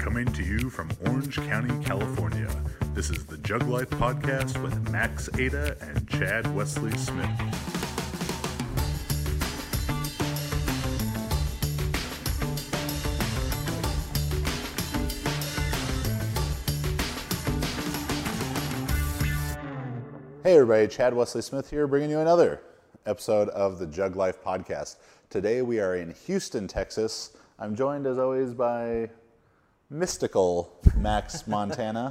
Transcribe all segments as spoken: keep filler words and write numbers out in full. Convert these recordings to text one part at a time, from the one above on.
Coming to you from Orange County, California, this is the Jug Life Podcast with Max Ada and Chad Wesley Smith. Hey everybody, Chad Wesley Smith here, bringing you another episode of the Jug Life Podcast. Today we are in Houston, Texas. I'm joined as always by mystical Max Montana,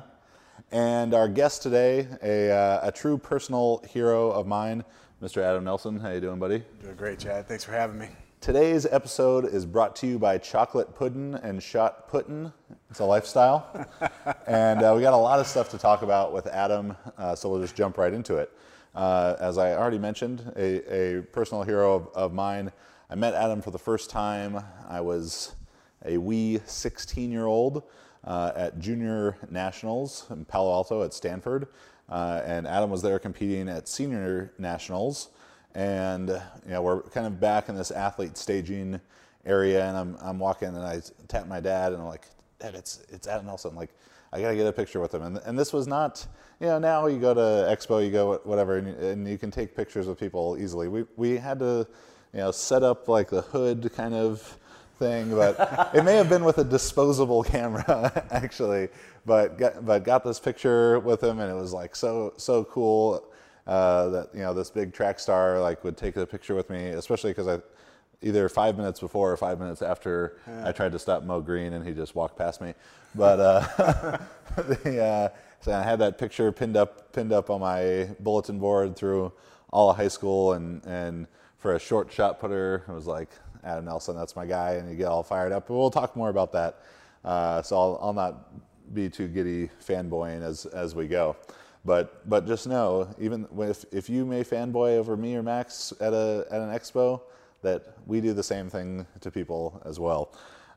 and our guest today, a, uh, a true personal hero of mine, Mister Adam Nelson. How you doing, buddy? Doing great, Chad. Thanks for having me. Today's episode is brought to you by Chocolate Puddin' and Shot Puttin'. It's a lifestyle. and uh, we got a lot of stuff to talk about with Adam, uh, so we'll just jump right into it. Uh, as I already mentioned, a, a personal hero of, of mine. I met Adam for the first time. I was a wee sixteen-year-old uh, at Junior Nationals in Palo Alto at Stanford, uh, and Adam was there competing at Senior Nationals. And you know, we're kind of back in this athlete staging area, and I'm I'm walking, and I tap my dad, and I'm like, Dad, it's it's Adam Nelson. Like, I gotta get a picture with him. And and this was not, you know, now you go to Expo, you go whatever, and you, and you can take pictures with people easily. We we had to, you know, set up like the hood kind of thing, but it may have been with a disposable camera actually. But got, but got this picture with him, and it was like so so cool. Uh, that you know this big track star like would take a picture with me, especially because I either five minutes before or five minutes after yeah. I tried to stop Mo Green and he just walked past me. But uh, the, uh, so I had that picture pinned up pinned up on my bulletin board through all of high school, and and for a short shot putter, it was like Adam Nelson, that's my guy, and you get all fired up. But we'll talk more about that. Uh, so I'll, I'll not be too giddy fanboying as as we go. But but just know, even if if you may fanboy over me or Max at a at an expo, that we do the same thing to people as well.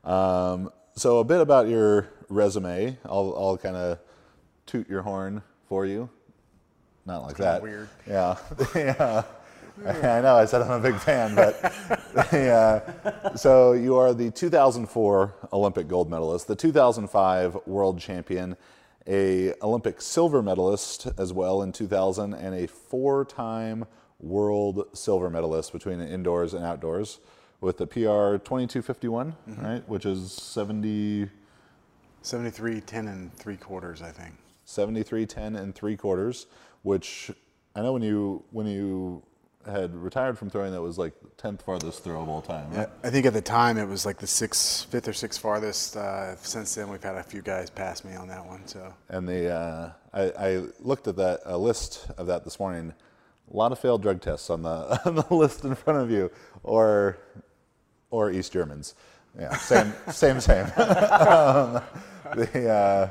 Um, so a bit about your resume. I'll I'll kind of toot your horn for you. Not like that. Weird. Yeah. yeah. I know. I said I'm a big fan, but yeah. So you are the two thousand four Olympic gold medalist, the two thousand five world champion, a Olympic silver medalist as well in two thousand, and a four-time world silver medalist between indoors and outdoors with the P R twenty-two fifty-one, mm-hmm. right, which is seventy seventy-three ten and three quarters, I think. seventy-three ten and three quarters, which I know when you when you had retired from throwing, that was like the tenth farthest throw of all time, right? Yeah, I think at the time it was like the sixth, fifth or sixth farthest. Uh, since then, we've had a few guys pass me on that one. So. And the uh, I, I looked at that a list of that this morning. A lot of failed drug tests on the on the list in front of you, or or East Germans. Yeah, same same same. um, the, uh,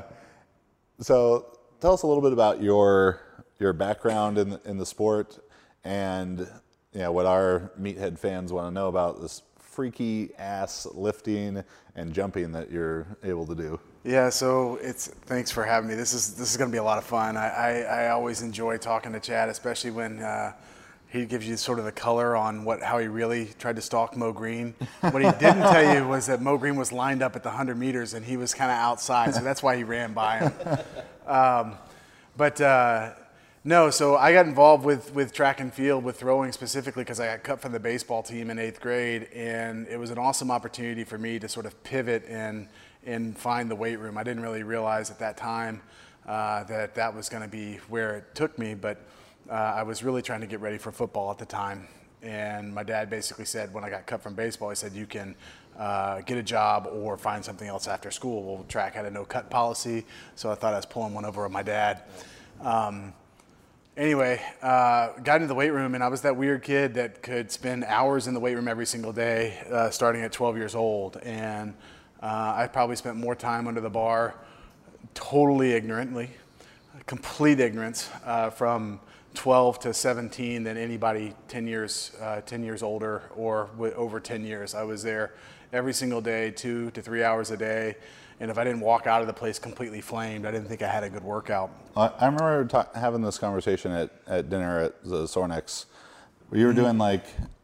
so tell us a little bit about your your background in in the sport. And you know what our meathead fans want to know about this freaky ass lifting and jumping that you're able to do. Yeah, so it's thanks for having me. This is this is going to be a lot of fun. I, I, I always enjoy talking to Chad, especially when uh, he gives you sort of the color on what how he really tried to stalk Mo Green. What he didn't tell you was that Mo Green was lined up at the one hundred meters and he was kind of outside, so that's why he ran by him. Um, but. Uh, No, so I got involved with, with track and field, with throwing specifically because I got cut from the baseball team in eighth grade, and it was an awesome opportunity for me to sort of pivot and and find the weight room. I didn't really realize at that time uh, that that was going to be where it took me, but uh, I was really trying to get ready for football at the time. And my dad basically said when I got cut from baseball, he said, you can uh, get a job or find something else after school. Well, track had a no-cut policy, so I thought I was pulling one over on my dad. Um, Anyway, uh, got into the weight room, and I was that weird kid that could spend hours in the weight room every single day, uh, starting at twelve years old. And uh, I probably spent more time under the bar, totally ignorantly, complete ignorance, uh, from twelve to seventeen than anybody ten years, uh, ten years older or w- over ten years. I was there every single day, two to three hours a day. And if I didn't walk out of the place completely flamed, I didn't think I had a good workout. I, I remember ta- having this conversation at, at dinner at the Sornex, where you were mm-hmm. doing like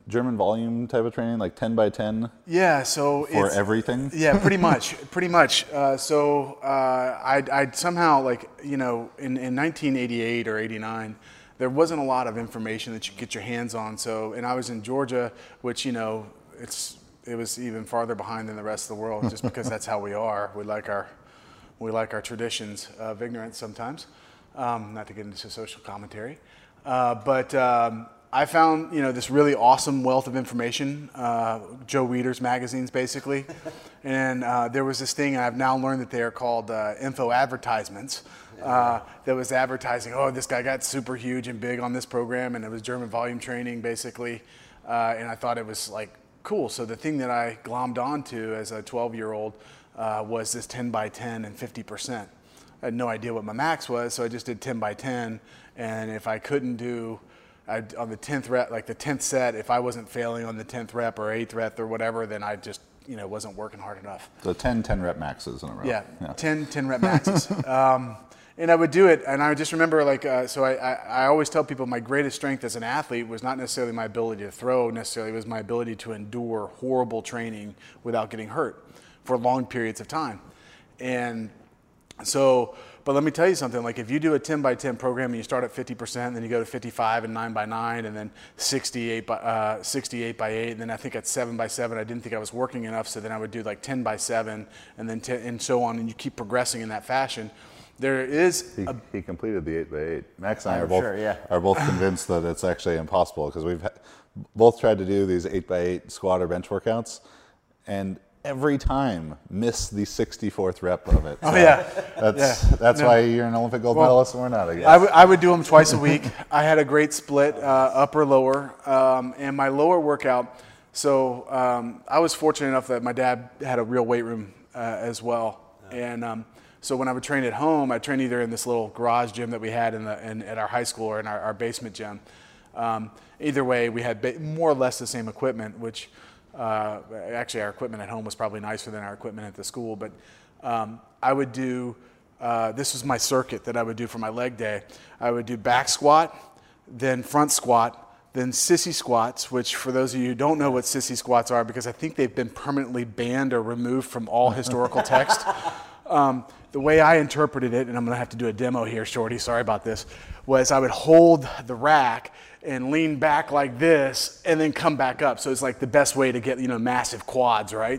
German volume type of training, like ten by ten Yeah, so for it's, everything? Yeah, pretty much, pretty much. Uh, so uh, I'd, I'd somehow, like, you know, in, in nineteen eighty-eight or eighty-nine, there wasn't a lot of information that you could get your hands on. So, and I was in Georgia, which, you know, it's it was even farther behind than the rest of the world, just because that's how we are. We like our we like our traditions of ignorance sometimes. Um, not to get into social commentary, uh, but. Um, I found, you know, this really awesome wealth of information, uh, Joe Weider's magazines, basically. And uh, there was this thing, and I've now learned that they are called uh, info advertisements, uh, that was advertising, oh, this guy got super huge and big on this program, and it was German volume training, basically. Uh, and I thought it was, like, cool. So the thing that I glommed onto as a twelve-year-old uh, was this ten by ten and fifty percent. I had no idea what my max was, so I just did ten by ten. And if I couldn't do... I'd, on the tenth rep, like the tenth set, if I wasn't failing on the tenth rep or eighth rep or whatever, then I just, you know, wasn't working hard enough. So ten, ten rep maxes in a row. Yeah, yeah. ten, ten rep maxes. um, and I would do it, and I just remember, like, uh, so I, I, I always tell people my greatest strength as an athlete was not necessarily my ability to throw, necessarily, it was my ability to endure horrible training without getting hurt for long periods of time. And so... But let me tell you something, like if you do a ten by ten program and you start at fifty percent, then you go to fifty-five and nine by nine, and then sixty-eight by, uh, sixty-eight by eight, and then I think at seven by seven, I didn't think I was working enough, so then I would do like ten by seven, and then ten, and so on, and you keep progressing in that fashion. There is He, a, he completed the eight by eight. Max and I I'm are both, sure, yeah. are both convinced that it's actually impossible because we've ha- both tried to do these eight by eight squat or bench workouts, and every time miss the sixty-fourth rep of it. So oh yeah, that's yeah. that's No. why you're an Olympic gold Well, medalist and we're not, I guess. I, w- I would do them twice a week. I had a great split, uh, upper lower, um, and my lower workout. So um, I was fortunate enough that my dad had a real weight room uh, as well, and um, so when I would train at home, I trained either in this little garage gym that we had in the in, at our high school or in our, our basement gym. Um, either way, we had ba- more or less the same equipment, which. Uh, actually, our equipment at home was probably nicer than our equipment at the school, but um, I would do, uh, this was my circuit that I would do for my leg day. I would do back squat, then front squat, then sissy squats, which for those of you who don't know what sissy squats are, because I think they've been permanently banned or removed from all historical text, um, the way I interpreted it, and I'm going to have to do a demo here, Shorty, sorry about this, was I would hold the rack and lean back like this and then come back up. So it's like the best way to get, you know, massive quads, right?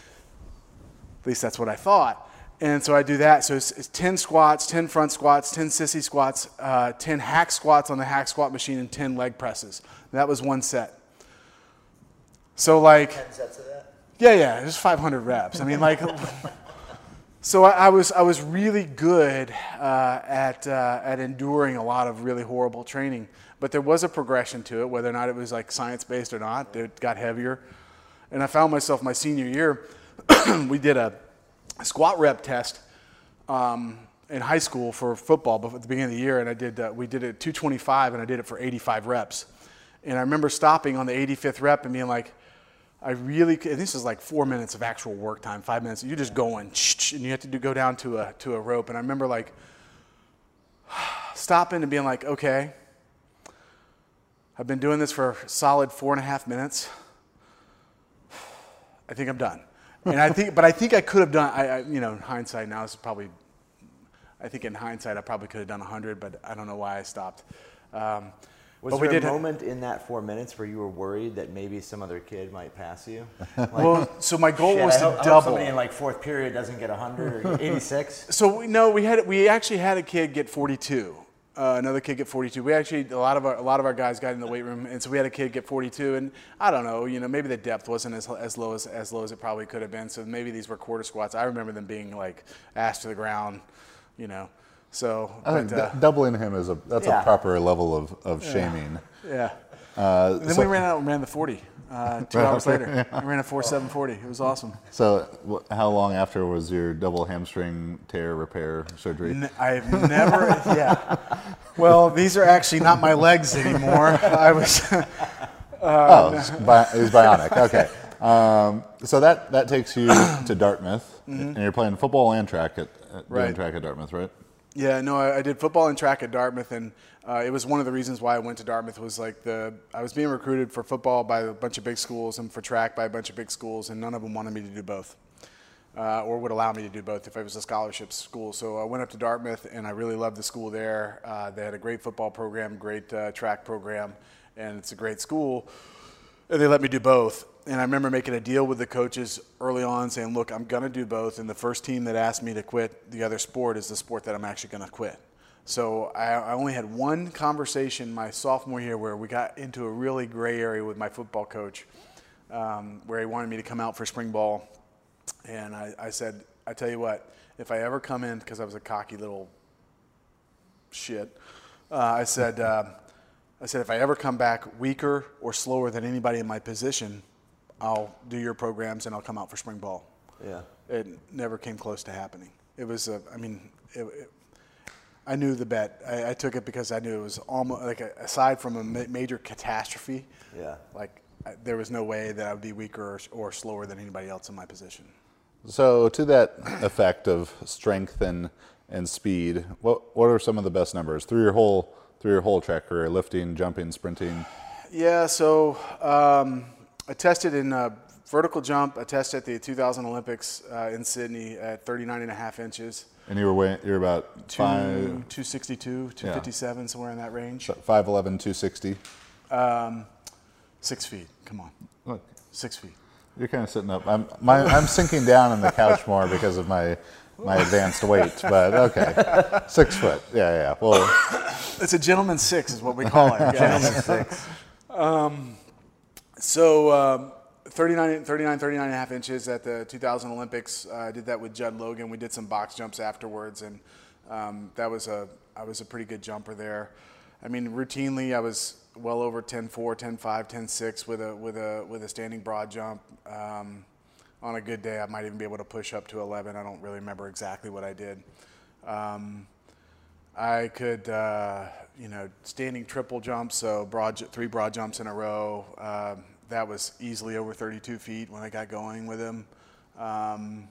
At least that's what I thought. And so I do that. So it's, it's ten squats, ten front squats, ten sissy squats, uh, ten hack squats on the hack squat machine, and ten leg presses. That was one set. So like, ten sets of that? Yeah, yeah, it was five hundred reps. I mean, like, so I, I was I was really good uh, at uh, at enduring a lot of really horrible training. But there was a progression to it, whether or not it was like science-based or not. It got heavier. And I found myself my senior year, we did a squat rep test um, in high school for football but at the beginning of the year, and I did uh, we did it at two twenty-five, and I did it for eighty-five reps. And I remember stopping on the eighty-fifth rep and being like, I really, and this is like four minutes of actual work time, five minutes. You're just going, and you have to do, go down to a to a rope. And I remember like stopping and being like, okay, I've been doing this for a solid four and a half minutes. I think I'm done. And I think, but I think I could have done, I, I you know, in hindsight now, this is probably, I think in hindsight I probably could have done one hundred, but I don't know why I stopped. Um, Was but there we did a ha- moment in that four minutes where you were worried that maybe some other kid might pass you? Like, Well, so my goal shit, was I to hope, I hope double. somebody in like fourth period doesn't get one hundred or eighty-six. So we, no, we had we actually had a kid get forty-two. Uh, another kid get forty-two. We actually a lot of our a lot of our guys got in the weight room, and so we had a kid get forty-two. And I don't know, you know, maybe the depth wasn't as as low as as low as it probably could have been. So maybe these were quarter squats. I remember them being like ass to the ground, you know. So I think but, d- uh, doubling him is a that's Yeah. a proper level of, of shaming. yeah. Uh, And then so, we ran out and ran the forty. Uh, two Right hours after, later, I ran a four seven forty. It was awesome. so wh- how long after was your double hamstring tear repair surgery? N- I've never, yeah. Well, these are actually not my legs anymore. I was. oh, it's, bi- it was bionic. Okay. Um, so that, that takes you to Dartmouth, and you're playing football and track at, at doing Right. track at Dartmouth, right? Yeah, no, I, I did football and track at Dartmouth, and uh, it was one of the reasons why I went to Dartmouth was like the I was being recruited for football by a bunch of big schools and for track by a bunch of big schools, and none of them wanted me to do both, uh, or would allow me to do both if it was a scholarship school. So I went up to Dartmouth, and I really loved the school there. Uh, they had a great football program, great uh, track program, and it's a great school. And they let me do both. And I remember making a deal with the coaches early on saying, look, I'm going to do both. And the first team that asked me to quit the other sport is the sport that I'm actually going to quit. So I, I only had one conversation my sophomore year where we got into a really gray area with my football coach, um, where he wanted me to come out for spring ball. And I, I said, I tell you what, if I ever come in, because I was a cocky little shit, uh, I said, uh, I said, if I ever come back weaker or slower than anybody in my position, I'll do your programs and I'll come out for spring ball. Yeah. It never came close to happening. It was, a, I mean, it, it, I knew the bet. I, I took it because I knew it was almost like a, aside from a ma- major catastrophe. Yeah. Like I, there was no way that I would be weaker or, or slower than anybody else in my position. So to that effect of strength and, and speed, what what are some of the best numbers through your whole through your whole track career, lifting, jumping, sprinting? Yeah, so um, I tested in uh, vertical jump. I tested at the two thousand Olympics uh, in Sydney at thirty-nine and a half inches. And you were weighing, you're about Two, five, two sixty-two, two fifty-seven, somewhere in that range. five eleven, two sixty. Um, six feet. Come on, Look, six feet. you're kind of sitting up. I'm my, I'm sinking down in the couch more because of my my advanced weight. But okay, six foot. Yeah, yeah. Well, It's a gentleman's six, is what we call it. Gentleman's six. Um, so um, thirty-nine, thirty-nine, thirty-nine and a half inches at the two thousand Olympics. Uh, I did that with Judd Logan. We did some box jumps afterwards, and um, that was a I was a pretty good jumper there. I mean, routinely I was well over ten four, ten five, ten six with a with a with a standing broad jump. Um, on a good day, I might even be able to push up to eleven. I don't really remember exactly what I did. Um, I could, uh, you know, standing triple jumps, so broad, three broad jumps in a row. Um, that was easily over thirty-two feet when I got going with him. Um,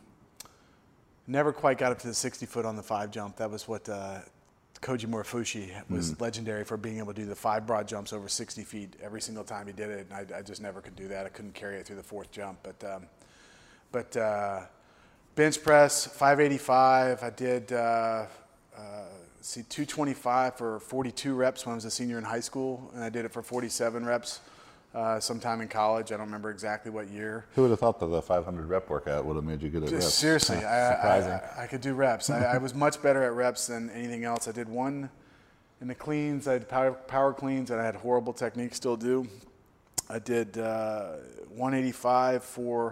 never quite got up to the sixty foot on the five jump. That was what uh, Koji Morifushi was mm. legendary for, being able to do the five broad jumps over sixty feet every single time he did it. And I, I just never could do that. I couldn't carry it through the fourth jump. But um, but uh, bench press, five eighty-five. I did. Uh, uh, See, two twenty-five for forty-two reps when I was a senior in high school, and I did it for forty-seven reps uh, sometime in college. I don't remember exactly what year. who would have thought that the five hundred rep workout would have made you good at reps? Seriously, Huh. I, Surprising. I, I could do reps. I, I was much better at reps than anything else. I did one in the cleans. I had power, power cleans, and I had horrible technique, still do. I did uh, one eighty-five for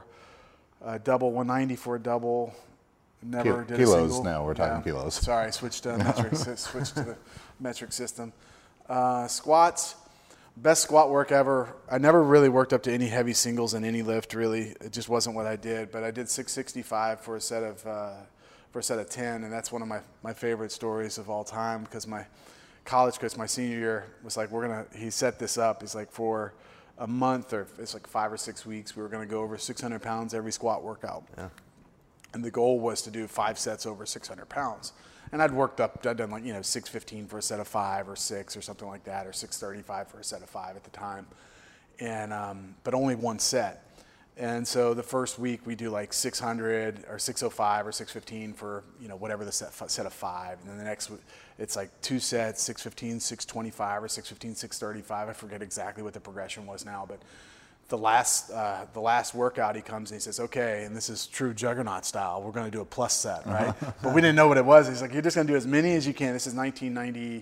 a double, one ninety for a double. Never Ki- did kilos a single. now, we're talking Yeah. kilos. Sorry, switched to metric, switched to the metric system. Uh, squats, best squat work ever. I never really worked up to any heavy singles in any lift, really. It just wasn't what I did. But I did six sixty-five for a set of uh, for a set of ten, and that's one of my, my favorite stories of all time, because my college coach, my senior year, was like, we're gonna. He set this up. He's like, for a month, or it's like five or six weeks, we were gonna go over six hundred pounds every squat workout. Yeah. And the goal was to do five sets over six hundred pounds. And I'd worked up, I'd done like, you know, six fifteen for a set of five or six or something like that, or six thirty-five for a set of five at the time. And, um, but only one set. And so the first week we do like six hundred or six oh five or six fifteen for, you know, whatever the set, set of five. And then the next, it's like two sets, six fifteen, six twenty-five or six fifteen, six thirty-five. I forget exactly what the progression was now, but the last uh, the last workout, he comes and he says, okay, and this is true juggernaut style, we're going to do a plus set, right? But we didn't know what it was. He's like, you're just going to do as many as you can. This is nineteen ninety,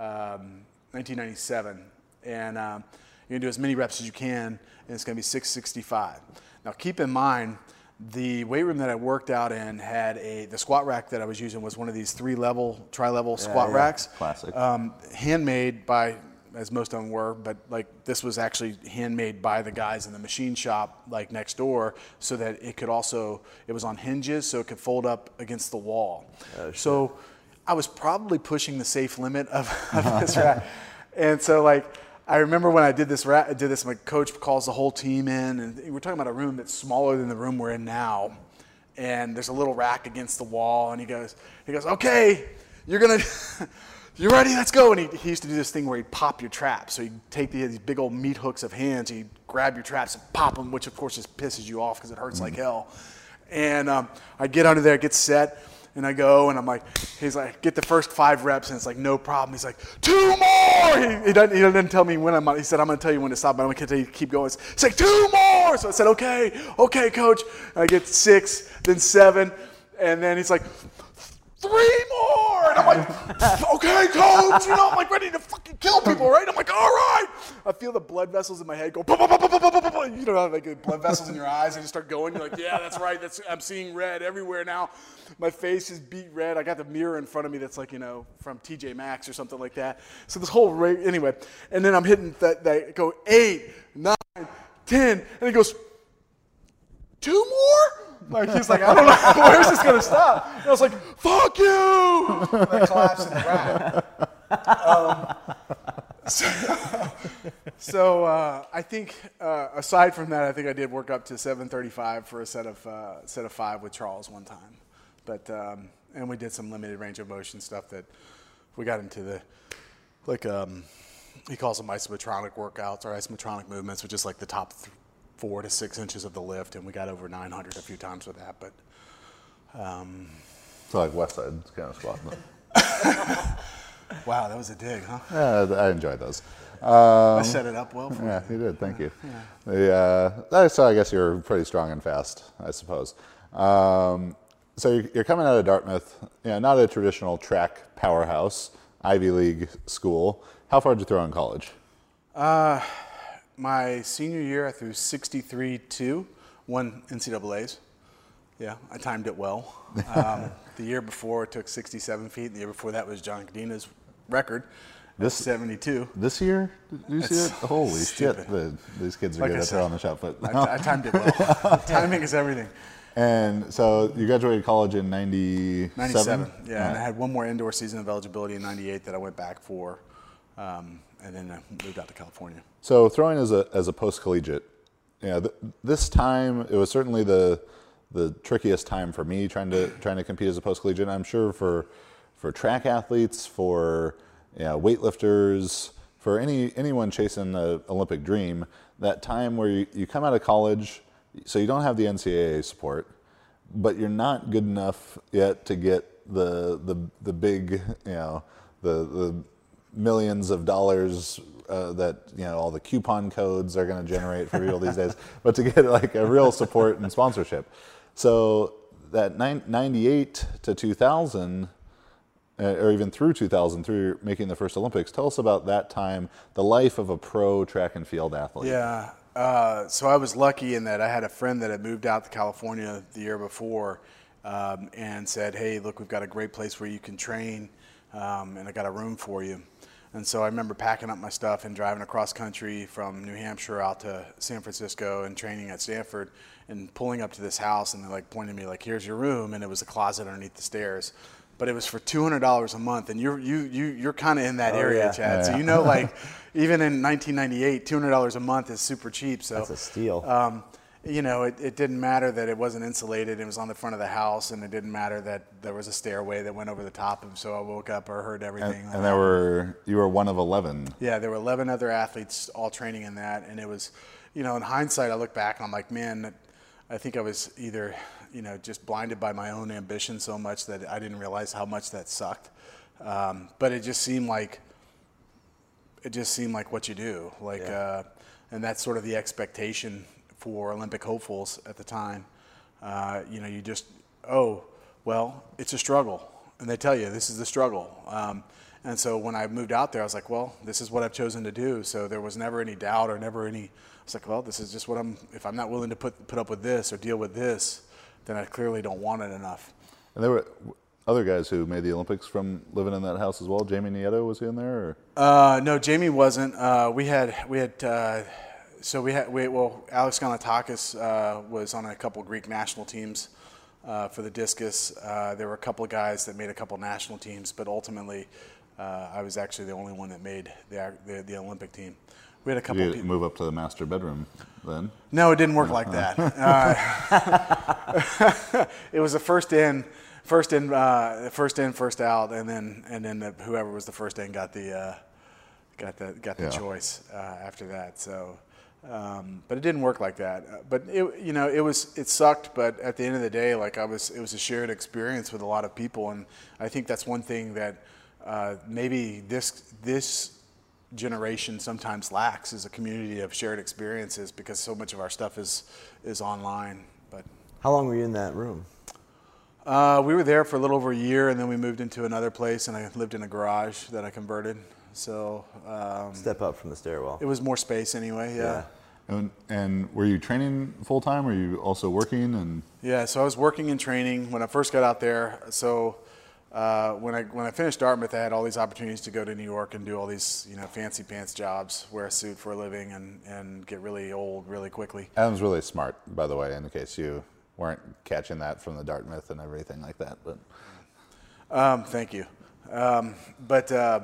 um, nineteen ninety-seven. And um, you're going to do as many reps as you can, and it's going to be six sixty-five. Now, keep in mind, the weight room that I worked out in had a, the squat rack that I was using was one of these three-level, tri-level yeah, squat yeah. racks. Classic. Um, handmade by, as most of them were, but like this was actually handmade by the guys in the machine shop like next door, so that it could also, it was on hinges so it could fold up against the wall. Oh, so I was probably pushing the safe limit of, of this rack. And so like, I remember when I did this, ra- did this, my coach calls the whole team in, and we're talking about a room that's smaller than the room we're in now. And there's a little rack against the wall, and he goes, he goes, okay, you're gonna, you ready? Let's go. And he, he used to do this thing where he'd pop your traps. So he'd take the, these big old meat hooks of hands, he'd grab your traps and pop them, which of course just pisses you off because it hurts like hell. And um, I get under there, get set, and I go, and I'm like, he's like, get the first five reps, and it's like, no problem. He's like, two more. He, he, doesn't, he doesn't tell me when I'm on. He said, I'm going to tell you when to stop, but I'm going to tell you to keep going. He's like, two more. So I said, okay, okay, coach. And I get six, then seven, and then he's like, three more. And I'm like, okay, coach. You know, I'm like ready to fucking kill people, right? I'm like, all right. I feel the blood vessels in my head go, bah, bah, bah, bah, bah, bah, bah, bah. You know, how like blood vessels in your eyes, and you start going. You're like, yeah, that's right. That's I'm seeing red everywhere now. My face is beat red. I got the mirror in front of me that's like, you know, from T J Maxx or something like that. So this whole rate, anyway. And then I'm hitting that, that go eight, nine, ten, and he goes, two more? Like, he's like, I don't know, where's this going to stop? And I was like, fuck you! And I collapsed in the rack. Um, so so uh, I think, uh, aside from that, I think I did work up to seven thirty-five for a set of uh, set of five with Charles one time. But, um, and we did some limited range of motion stuff that we got into the, like, um, he calls them isometronic workouts or isometronic movements, which is like the top th- four to six inches of the lift, and we got over nine hundred a few times with that. But um, So like West Side kind of squat. wow, that was a dig, huh? Yeah, I enjoyed those. Um, I set it up well for yeah, you. you did. Thank you. Yeah. The, uh, so I guess you're pretty strong and fast, I suppose. Um, so you're, you're coming out of Dartmouth, you know, not a traditional track powerhouse, Ivy League school. How far did you throw in college? Uh, my senior year, I threw sixty-three two, won N C double A's. Yeah, I timed it well. Um, the year before, it took sixty-seven feet. The year before that was John Cadina's record. This seventy-two. This year? Did you see It's it? Holy stupid. shit! The, these kids are Like good I at said, throwing the shot put. I, I timed it well. Timing is everything. And so you graduated college in ninety-seven? ninety-seven, yeah, and I had one more indoor season of eligibility in ninety-eight that I went back for, um, and then I moved out to California. So throwing as a as a post collegiate, yeah, th- this time it was certainly the the trickiest time for me trying to trying to compete as a post collegiate. I'm sure for for track athletes, for you know, weightlifters, for any anyone chasing an Olympic dream, that time where you, you come out of college, so you don't have the N C double A support, but you're not good enough yet to get the the the big, you know, the the millions of dollars uh, that, you know, all the coupon codes are going to generate for people these days, but to get like a real support and sponsorship. So that ninety-eight to two thousand, uh, or even through two thousand, through making the first Olympics, tell us about that time, the life of a pro track and field athlete. Yeah, uh, so I was lucky in that I had a friend that had moved out to California the year before um, and said, hey, look, we've got a great place where you can train, um, and I got a room for you. And so I remember packing up my stuff and driving across country from New Hampshire out to San Francisco and training at Stanford and pulling up to this house, and they're like pointing me like, here's your room, and it was a closet underneath the stairs. But it was for two hundred dollars a month, and you're you you you're kind of in that Oh, area, yeah. Chad. Yeah. So you know, like even in nineteen ninety-eight, two hundred dollars a month is super cheap. So That's a steal. Um, you know, it, it didn't matter that it wasn't insulated. It was on the front of the house, and it didn't matter that there was a stairway that went over the top of. So I woke up or heard everything. And, and there were you were one of eleven. Yeah, there were eleven other athletes all training in that, and it was, you know, in hindsight, I look back and I'm like, man, I think I was either, you know, just blinded by my own ambition so much that I didn't realize how much that sucked. Um, but it just seemed like, it just seemed like what you do, like, Yeah. uh, and that's sort of the expectation for Olympic hopefuls at the time. Uh, you know, you just, oh, well, it's a struggle, and they tell you this is the struggle. Um, and so when I moved out there, I was like, well, this is what I've chosen to do. So there was never any doubt or never any. I was like, well, this is just what I'm. If I'm not willing to put put up with this or deal with this, then I clearly don't want it enough. And there were other guys who made the Olympics from living in that house as well. Jamie Nieto, was he in there? Or? Uh, no, Jamie wasn't. Uh, we had we had. Uh, So we had, we, well, Alex Ganatakis uh, was on a couple Greek national teams uh, for the discus. Uh, there were a couple of guys that made a couple national teams, but ultimately uh, I was actually the only one that made the, the, the Olympic team. We had a couple Did you people. move up to the master bedroom then? No, it didn't work like that. Uh, it was a first in, first in, uh, first in, first out, and then and then the, whoever was the first in got the uh, got the got the Yeah. choice uh, after that. So, um, but it didn't work like that. Uh, But it, you know, it was it sucked. But at the end of the day, like I was, it was a shared experience with a lot of people, and I think that's one thing that uh, maybe this this generation sometimes lacks is a community of shared experiences because so much of our stuff is is online. But How long were you in that room? uh, we were there for a little over a year, and then we moved into another place, and I lived in a garage that I converted. So um, Step up from the stairwell. it was more space anyway. Yeah. Yeah. And, and were you training full time? Were you also working? And Yeah, so I was working and training when I first got out there. So uh, when I when I finished Dartmouth, I had all these opportunities to go to New York and do all these, you know, fancy pants jobs, wear a suit for a living, and, and get really old really quickly. Adam's really smart, by the way, in case you weren't catching that from the Dartmouth and everything like that. But Um, thank you. Um, but uh,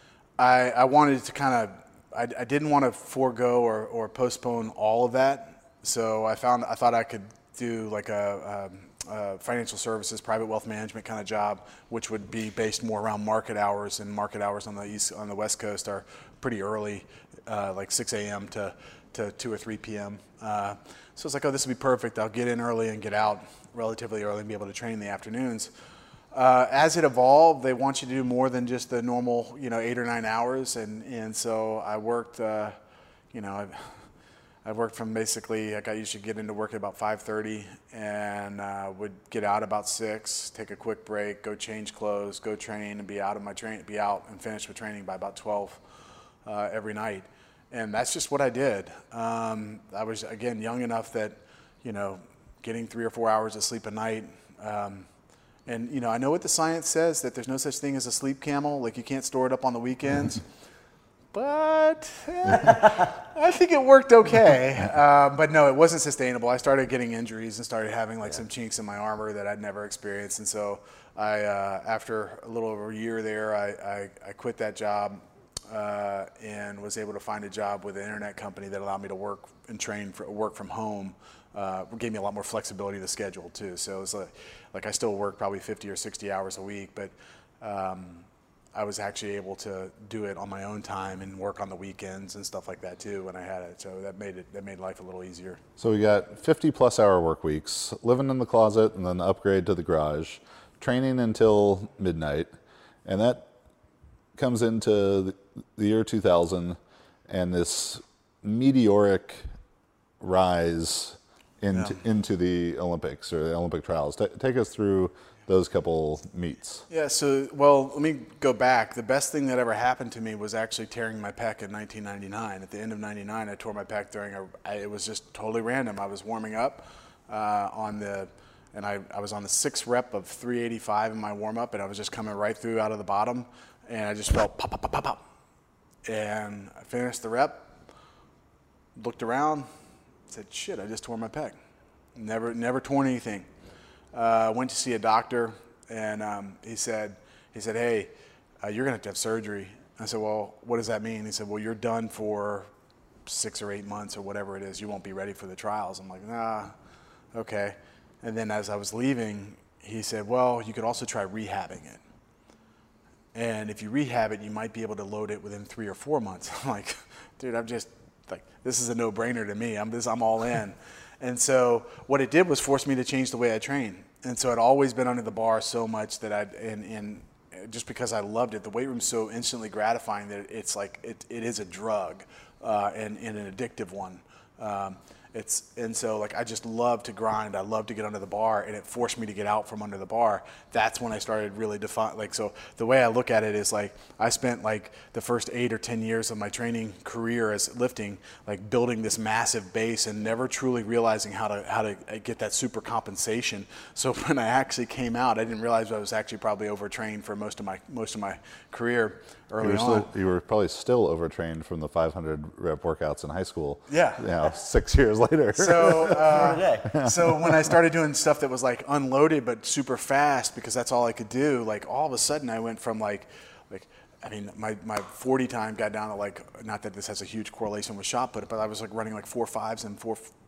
I, I wanted to kind of, I, I didn't want to forego or, or postpone all of that. So I found, I thought I could do like a, a, a financial services, private wealth management kind of job, which would be based more around market hours, and market hours on the east, on the West Coast are pretty early, uh, like six a.m. to, to two or three p.m. Uh, so it's like, oh, this would be perfect. I'll get in early and get out relatively early and be able to train in the afternoons. Uh, as it evolved, they want you to do more than just the normal, you know, eight or nine hours, and, and so I worked, uh, you know, I, I worked from basically, like I used to get into work at about five thirty, and uh, would get out about six, take a quick break, go change clothes, go train, and be out of my train, be out and finish with training by about twelve uh, every night, and that's just what I did. Um, I was again young enough that, you know, getting three or four hours of sleep a night. Um, And, you know, I know what the science says, that there's no such thing as a sleep camel. Like, you can't store it up on the weekends. But eh, I think it worked okay. Uh, but, no, it wasn't sustainable. I started getting injuries and started having, like, yeah. some chinks in my armor that I'd never experienced. And so I, uh, after a little over a year there, I, I, I quit that job uh, and was able to find a job with an internet company that allowed me to work and train for work from home. Uh, gave me a lot more flexibility to the schedule too. So it was like, like I still work probably fifty or sixty hours a week, but um, I was actually able to do it on my own time and work on the weekends and stuff like that too when I had it. So that made it that made life a little easier. so we got fifty plus hour work weeks, living in the closet, and then the upgrade to the garage, training until midnight, and that comes into the, the year two thousand, and this meteoric rise into yeah. into the Olympics or the Olympic trials. T- take us through those couple meets. Yeah, so, well, let me go back. The best thing that ever happened to me was actually tearing my pec in nineteen ninety-nine. At the end of ninety-nine, I tore my pec during a, I, it was just totally random. I was warming up uh, on the, and I, I was on the sixth rep of three eighty-five in my warm-up, and I was just coming right through out of the bottom, and I just felt pop, pop, pop, pop, pop. And I finished the rep, looked around, said, shit, I just tore my pec. Never never torn anything. Uh, went to see a doctor, and um, he said, he said, hey, uh, you're going to have to have surgery. I said, well, what does that mean? He said, well, you're done for six or eight months or whatever it is. You won't be ready for the trials. I'm like, nah, okay. And then as I was leaving, he said, well, you could also try rehabbing it. And if you rehab it, you might be able to load it within three or four months. I'm like, dude, I'm just, like, this is a no-brainer to me. I'm this, I'm all in. And so what it did was force me to change the way I train. And so I'd always been under the bar so much that I'd, and, and just because I loved it, the weight room's so instantly gratifying that it's like, it, it is a drug uh, and, and an addictive one. Um, It's and so like I just love to grind. I love to get under the bar, and it forced me to get out from under the bar. That's when I started really define like so. The way I look at it is like I spent like the first eight or ten years of my training career as lifting, like building this massive base and never truly realizing how to how to get that super compensation. So when I actually came out, I didn't realize I was actually probably overtrained for most of my most of my career early you were on. Still, you were probably still overtrained from the five hundred rep workouts in high school. Yeah. You know, six years later. So, uh, so when I started doing stuff that was like unloaded but super fast, because that's all I could do, like all of a sudden I went from like, like I mean, my, my forty time got down to like, not that this has a huge correlation with shot put, but I was like running like four fives and four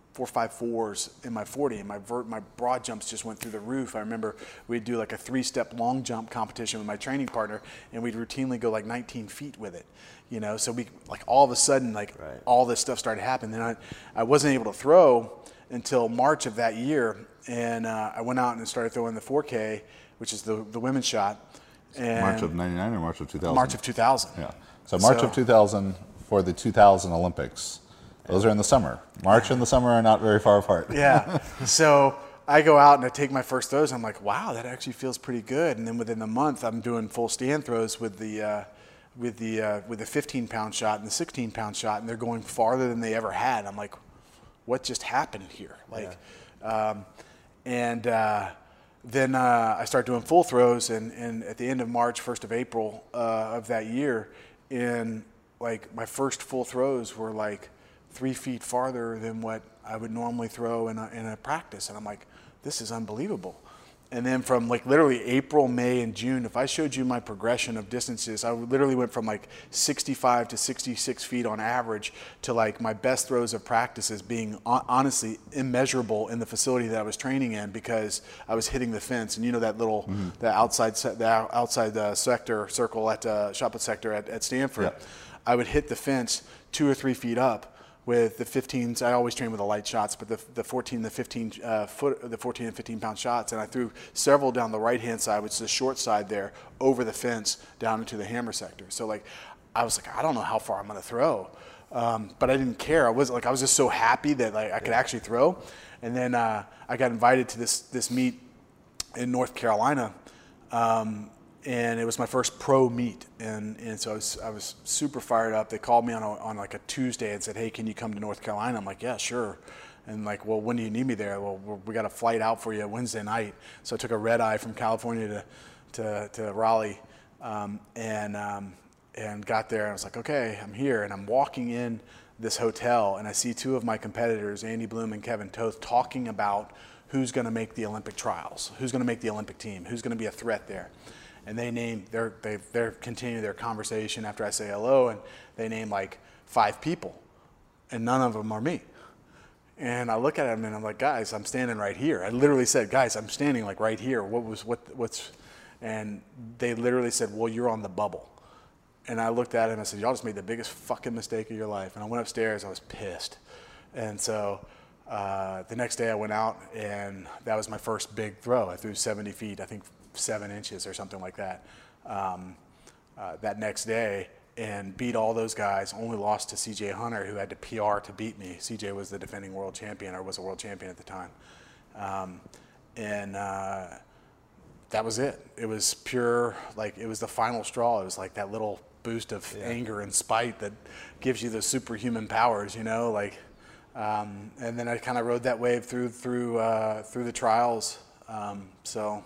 four five fours in my forty, and my vert, my broad jumps just went through the roof. I remember we'd do like a three-step long jump competition with my training partner, and we'd routinely go like nineteen feet with it, you know. So we like all of a sudden like right. all this stuff started happening. Then I, I wasn't able to throw until March of that year, and uh, I went out and started throwing the four K, which is the the women's shot. And March of ninety-nine or March of two thousand? March of two thousand. Yeah. So March So- of two thousand for the two thousand Olympics. Those are in the summer. March and the summer are not very far apart. Yeah. So I go out and I take my first throws. I'm like, wow, that actually feels pretty good. And then within the month, I'm doing full stand throws with the uh, with the uh, with the fifteen pound shot and the sixteen pound shot, and they're going farther than they ever had. I'm like, what just happened here? Like, yeah. um, and uh, then uh, I start doing full throws, and, and at the end of March, first of April uh, of that year, in like my first full throws were like three feet farther than what I would normally throw in a, in a practice. And I'm like, this is unbelievable. And then from like literally April, May, and June, if I showed you my progression of distances, I literally went from like sixty-five to sixty-six feet on average to like my best throws of practices being honestly immeasurable in the facility that I was training in, because I was hitting the fence. And you know that little, mm-hmm. the outside, the outside uh, sector circle at uh, shot put sector at, at Stanford, yeah. I would hit the fence two or three feet up with the fifteens. I always train with the light shots, but the the fourteen, the fifteen uh, foot, the fourteen and fifteen pound shots, and I threw several down the right hand side, which is the short side there, over the fence down into the hammer sector. So like, I was like, I don't know how far I'm going to throw, um, but I didn't care. I was like, I was just so happy that like I could actually throw. And then uh, I got invited to this this meet in North Carolina. Um, And it was my first pro meet, and, and so I was, I was super fired up. They called me on a, on like a Tuesday and said, "Hey, can you come to North Carolina?" I'm like, "Yeah, sure." And like, "Well, when do you need me there?" "Well, we're, we got a flight out for you Wednesday night." So I took a red eye from California to to, to Raleigh, um, and um, and got there. And I was like, "Okay, I'm here." And I'm walking in this hotel, and I see two of my competitors, Andy Bloom and Kevin Toth, talking about who's going to make the Olympic trials, who's going to make the Olympic team, who's going to be a threat there. And they name, they're, they, they're continuing their conversation after I say hello, and they name like five people, and none of them are me. And I look at them and I'm like, "Guys, I'm standing right here." I literally said, "Guys, I'm standing like right here. What was, what, what's," and they literally said, "Well, you're on the bubble." And I looked at him and I said, "Y'all just made the biggest fucking mistake of your life." And I went upstairs, I was pissed. And so uh, the next day I went out, and that was my first big throw. I threw seventy feet, I think seven inches or something like that, um, uh, that next day, and beat all those guys. Only lost to C J Hunter, who had to P R to beat me. C J was the defending world champion, or was a world champion at the time. Um, and uh, that was it. It was pure, like, it was the final straw. It was like that little boost of yeah. anger and spite that gives you those superhuman powers, you know, like, um, and then I kind of rode that wave through, through, uh, through the trials. Um, so.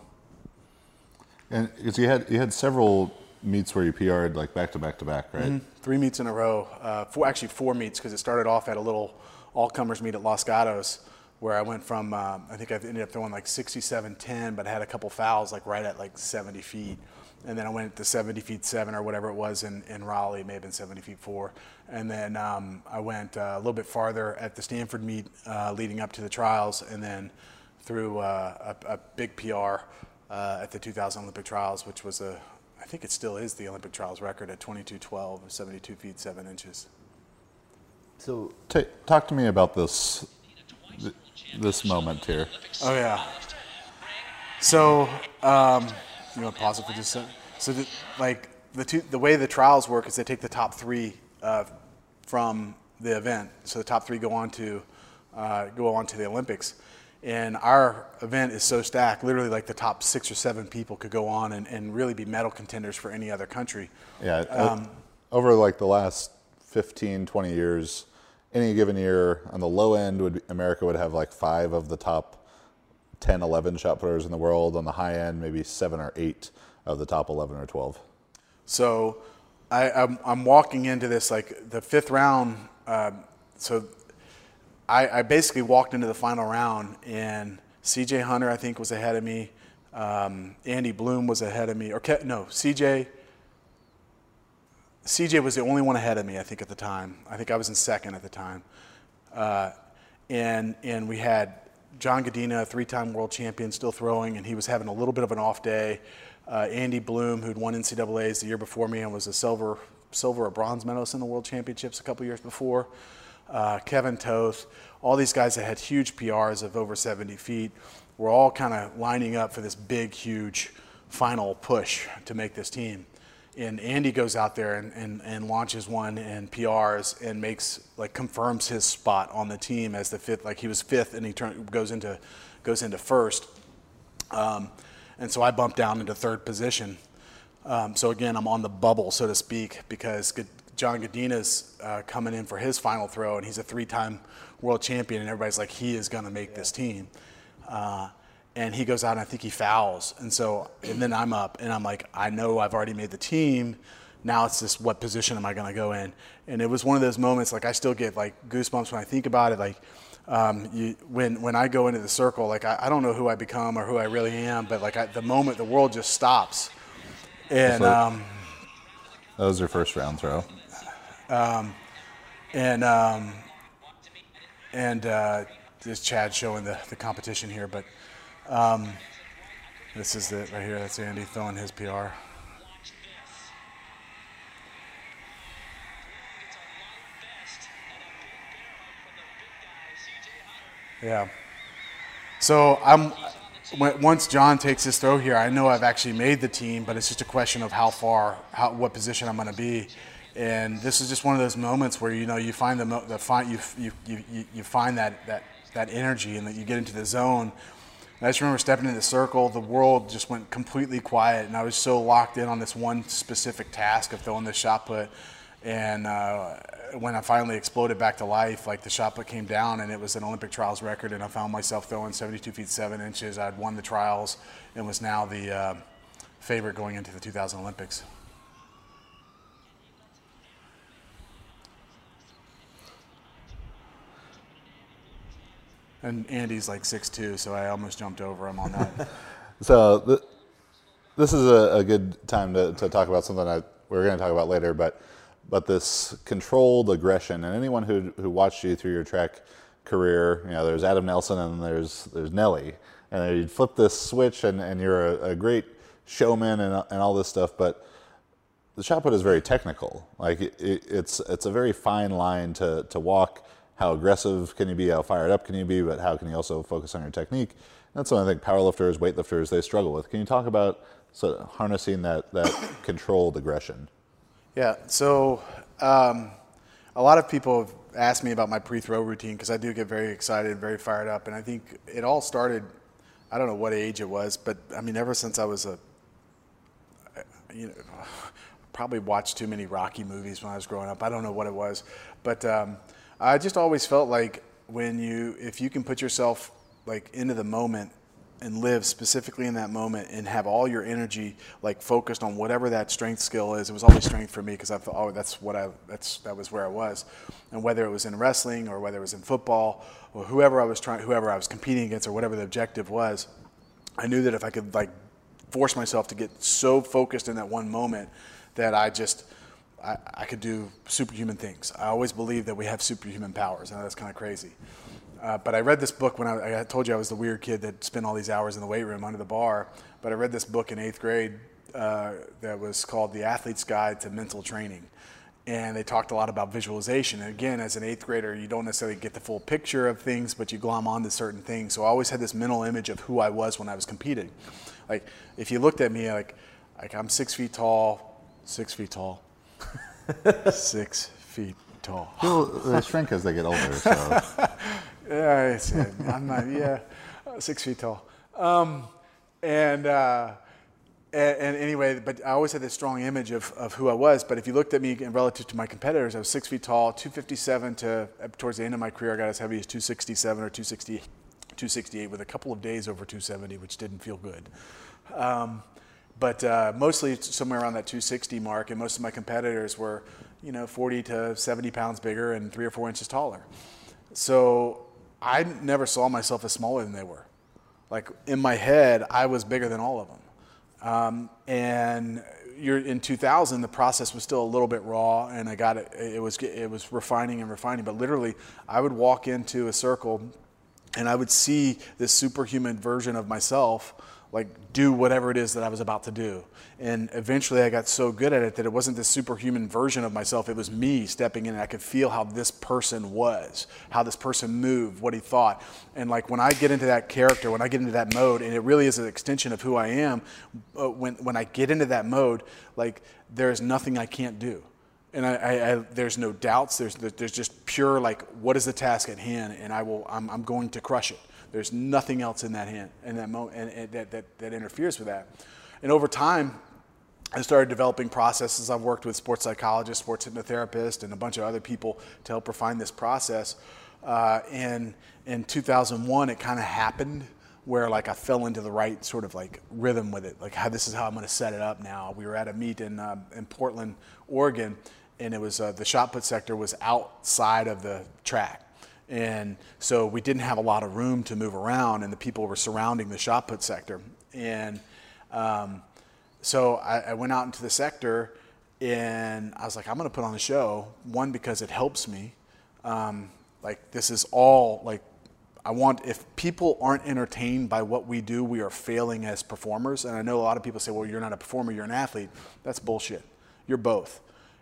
And because you had you had several meets where you P R'd like back to back to back, right? Mm-hmm. Three meets in a row. Uh, four, actually four meets, because it started off at a little all-comers meet at Los Gatos, where I went from, uh, I think I ended up throwing like sixty-seven ten, but I had a couple fouls like right at like seventy feet. And then I went to seventy feet seven or whatever it was in, in Raleigh, it may have been seventy feet four. And then um, I went uh, a little bit farther at the Stanford meet uh, leading up to the trials, and then threw uh, a, a big P R uh, at the two thousand Olympic trials, which was a, I think it still is the Olympic trials record at twenty-two twelve, seventy-two feet seven inches. So T- talk to me about this th- this moment here. Oh yeah. So um, you want to pause it for just a second? So the, like the two, the way the trials work is they take the top three uh, from the event. So the top three go on to uh, go on to the Olympics. And our event is so stacked, literally like the top six or seven people could go on and, and really be medal contenders for any other country. Yeah, Um, over like the last fifteen, twenty years, any given year, on the low end, would be, America would have like five of the top ten, eleven shot putters in the world. On the high end, maybe seven or eight of the top eleven or twelve. So I, I'm, I'm walking into this, like the fifth round, uh, so I, I basically walked into the final round, and C J Hunter, I think, was ahead of me. Um, Andy Bloom was ahead of me. Or no, C J C J was the only one ahead of me, I think, at the time. I think I was in second at the time. Uh, and and we had John Godina, a three-time world champion, still throwing, and he was having a little bit of an off day. Uh, Andy Bloom, who'd won N C double A's the year before me and was a silver, silver or bronze medalist in the World Championships a couple years before. Uh, Kevin Toth, all these guys that had huge P Rs of over seventy feet were all kind of lining up for this big, huge final push to make this team. And Andy goes out there and, and, and launches one and P Rs and makes, like, confirms his spot on the team as the fifth. Like, he was fifth and he turn, goes into goes into first. Um, and so I bumped down into third position. Um, so again, I'm on the bubble, so to speak, because G- John Godina's uh, coming in for his final throw, and he's a three-time world champion, and everybody's like, he is going to make yeah. this team. Uh, And he goes out and I think he fouls. And so, and then I'm up and I'm like, I know I've already made the team. Now it's just, what position am I going to go in? And it was one of those moments, like, I still get like goosebumps when I think about it. Like, um, you, when, when I go into the circle, like, I, I don't know who I become or who I really am, but like, I, the moment the world just stops. And, so, um, that was your first round throw. Um, and, um, and, uh, this Chad showing the, the competition here, but, Um, this is it right here. That's Andy throwing his P R. Yeah. So I'm when, once John takes his throw here, I know I've actually made the team, but it's just a question of how far, how what position I'm going to be. And this is just one of those moments where, you know, you find the the find you you you you find that that that energy and that you get into the zone. I just remember stepping in the circle, the world just went completely quiet, and I was so locked in on this one specific task of throwing this shot put. And uh, when I finally exploded back to life, like, the shot put came down, and it was an Olympic trials record, and I found myself throwing seventy-two feet seven inches. I'd won the trials and was now the uh, favorite going into the two thousand Olympics. And Andy's like six two, so I almost jumped over him on that. So th- this is a, a good time to, to talk about something that we're going to talk about later, but but this controlled aggression. And anyone who who watched you through your track career, you know, there's Adam Nelson and there's there's Nelly, and you'd flip this switch, and, and you're a, a great showman and and all this stuff, but the shot put is very technical. Like, it, it, it's it's a very fine line to to walk. How aggressive can you be? How fired up can you be? But how can you also focus on your technique? That's something I think powerlifters, weightlifters, they struggle with. Can you talk about sort of harnessing that, that controlled aggression? Yeah, so um, a lot of people have asked me about my pre-throw routine because I do get very excited, very fired up. And I think it all started, I don't know what age it was, but I mean, ever since I was a, you know, probably watched too many Rocky movies when I was growing up. I don't know what it was, but um, I just always felt like when you, if you can put yourself like into the moment and live specifically in that moment and have all your energy like focused on whatever that strength skill is, it was always strength for me because I thought, oh, that's what I, that's, that was where I was. And whether it was in wrestling or whether it was in football or whoever I was trying, whoever I was competing against or whatever the objective was, I knew that if I could like force myself to get so focused in that one moment that I just, I, I could do superhuman things. I always believed that we have superhuman powers. I know that's kind of crazy. Uh, but I read this book when I, I told you I was the weird kid that spent all these hours in the weight room under the bar. But I read this book in eighth grade uh, that was called The Athlete's Guide to Mental Training. And they talked a lot about visualization. And again, as an eighth grader, you don't necessarily get the full picture of things, but you glom onto certain things. So I always had this mental image of who I was when I was competing. Like, if you looked at me, like, like I'm six feet tall, six feet tall. Six feet tall. Well, they shrink as they get older. So. Yeah, I said, I'm not. Yeah, six feet tall. Um, and, uh, and and anyway, but I always had this strong image of, of who I was. But if you looked at me relative to my competitors, I was six feet tall, two fifty-seven to towards the end of my career, I got as heavy as two sixty-seven or two sixty, two sixty-eight with a couple of days over two seventy, which didn't feel good. Um, But uh, mostly somewhere around that two sixty mark, and most of my competitors were, you know, forty to seventy pounds bigger and three or four inches taller. So I never saw myself as smaller than they were. Like, in my head, I was bigger than all of them. Um, and you're in two thousand, the process was still a little bit raw, and I got it. It was it was refining and refining. But literally, I would walk into a circle, and I would see this superhuman version of myself, like do whatever it is that I was about to do. And eventually I got so good at it that it wasn't this superhuman version of myself. It was me stepping in, and I could feel how this person was, how this person moved, what he thought. And like when I get into that character, when I get into that mode, and it really is an extension of who I am, uh, when, when I get into that mode, like there is nothing I can't do. And I, I, I, there's no doubts. There's, there's just pure like, what is the task at hand? And I will, I'm, I'm going to crush it. There's nothing else in that hand, in that moment, and, and that, that, that interferes with that. And over time, I started developing processes. I've worked with sports psychologists, sports hypnotherapists, and a bunch of other people to help refine this process. Uh, and in two thousand one, it kind of happened where like I fell into the right sort of like rhythm with it. Like how this is how I'm going to set it up now. We were at a meet in uh, in Portland, Oregon, and it was uh, the shot put sector was outside of the track. And so we didn't have a lot of room to move around, and the people were surrounding the shot put sector. And um, so I, I went out into the sector, and I was like, I'm going to put on a show. One, because it helps me. Um, like this is all like I want. If people aren't entertained by what we do, we are failing as performers. And I know a lot of people say, well, you're not a performer, you're an athlete. That's bullshit. You're both.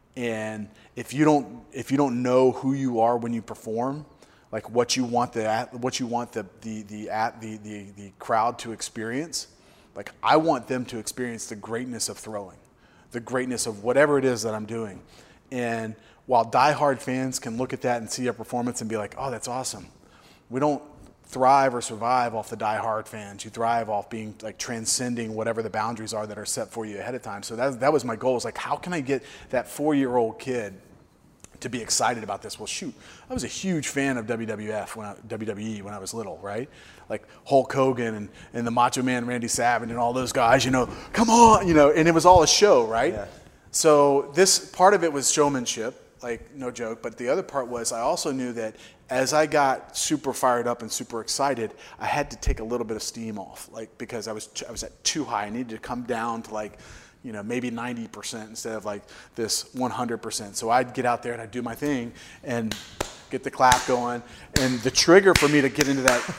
And if you don't if you don't know who you are when you perform, like what you want the what you want the the the at the, the the crowd to experience, like I want them to experience the greatness of throwing, the greatness of whatever it is that I'm doing. And while diehard fans can look at that and see a performance and be like, oh, that's awesome, we don't thrive or survive off the diehard fans. You thrive off being like transcending whatever the boundaries are that are set for you ahead of time. So that that was my goal. Is like, how can I get that four-year-old kid to be excited about this? Well, shoot, I was a huge fan of W W F when I, W W E when I was little, right? Like Hulk Hogan and, and the Macho Man Randy Savage and all those guys, you know, come on, you know, and it was all a show, right? Yeah. So this part of it was showmanship, like no joke, but the other part was I also knew that as I got super fired up and super excited, I had to take a little bit of steam off, like because I was I was at too high. I needed to come down to like, you know, maybe ninety percent instead of like this one hundred percent. So I'd get out there and I'd do my thing and get the clap going. And the trigger for me to get into that,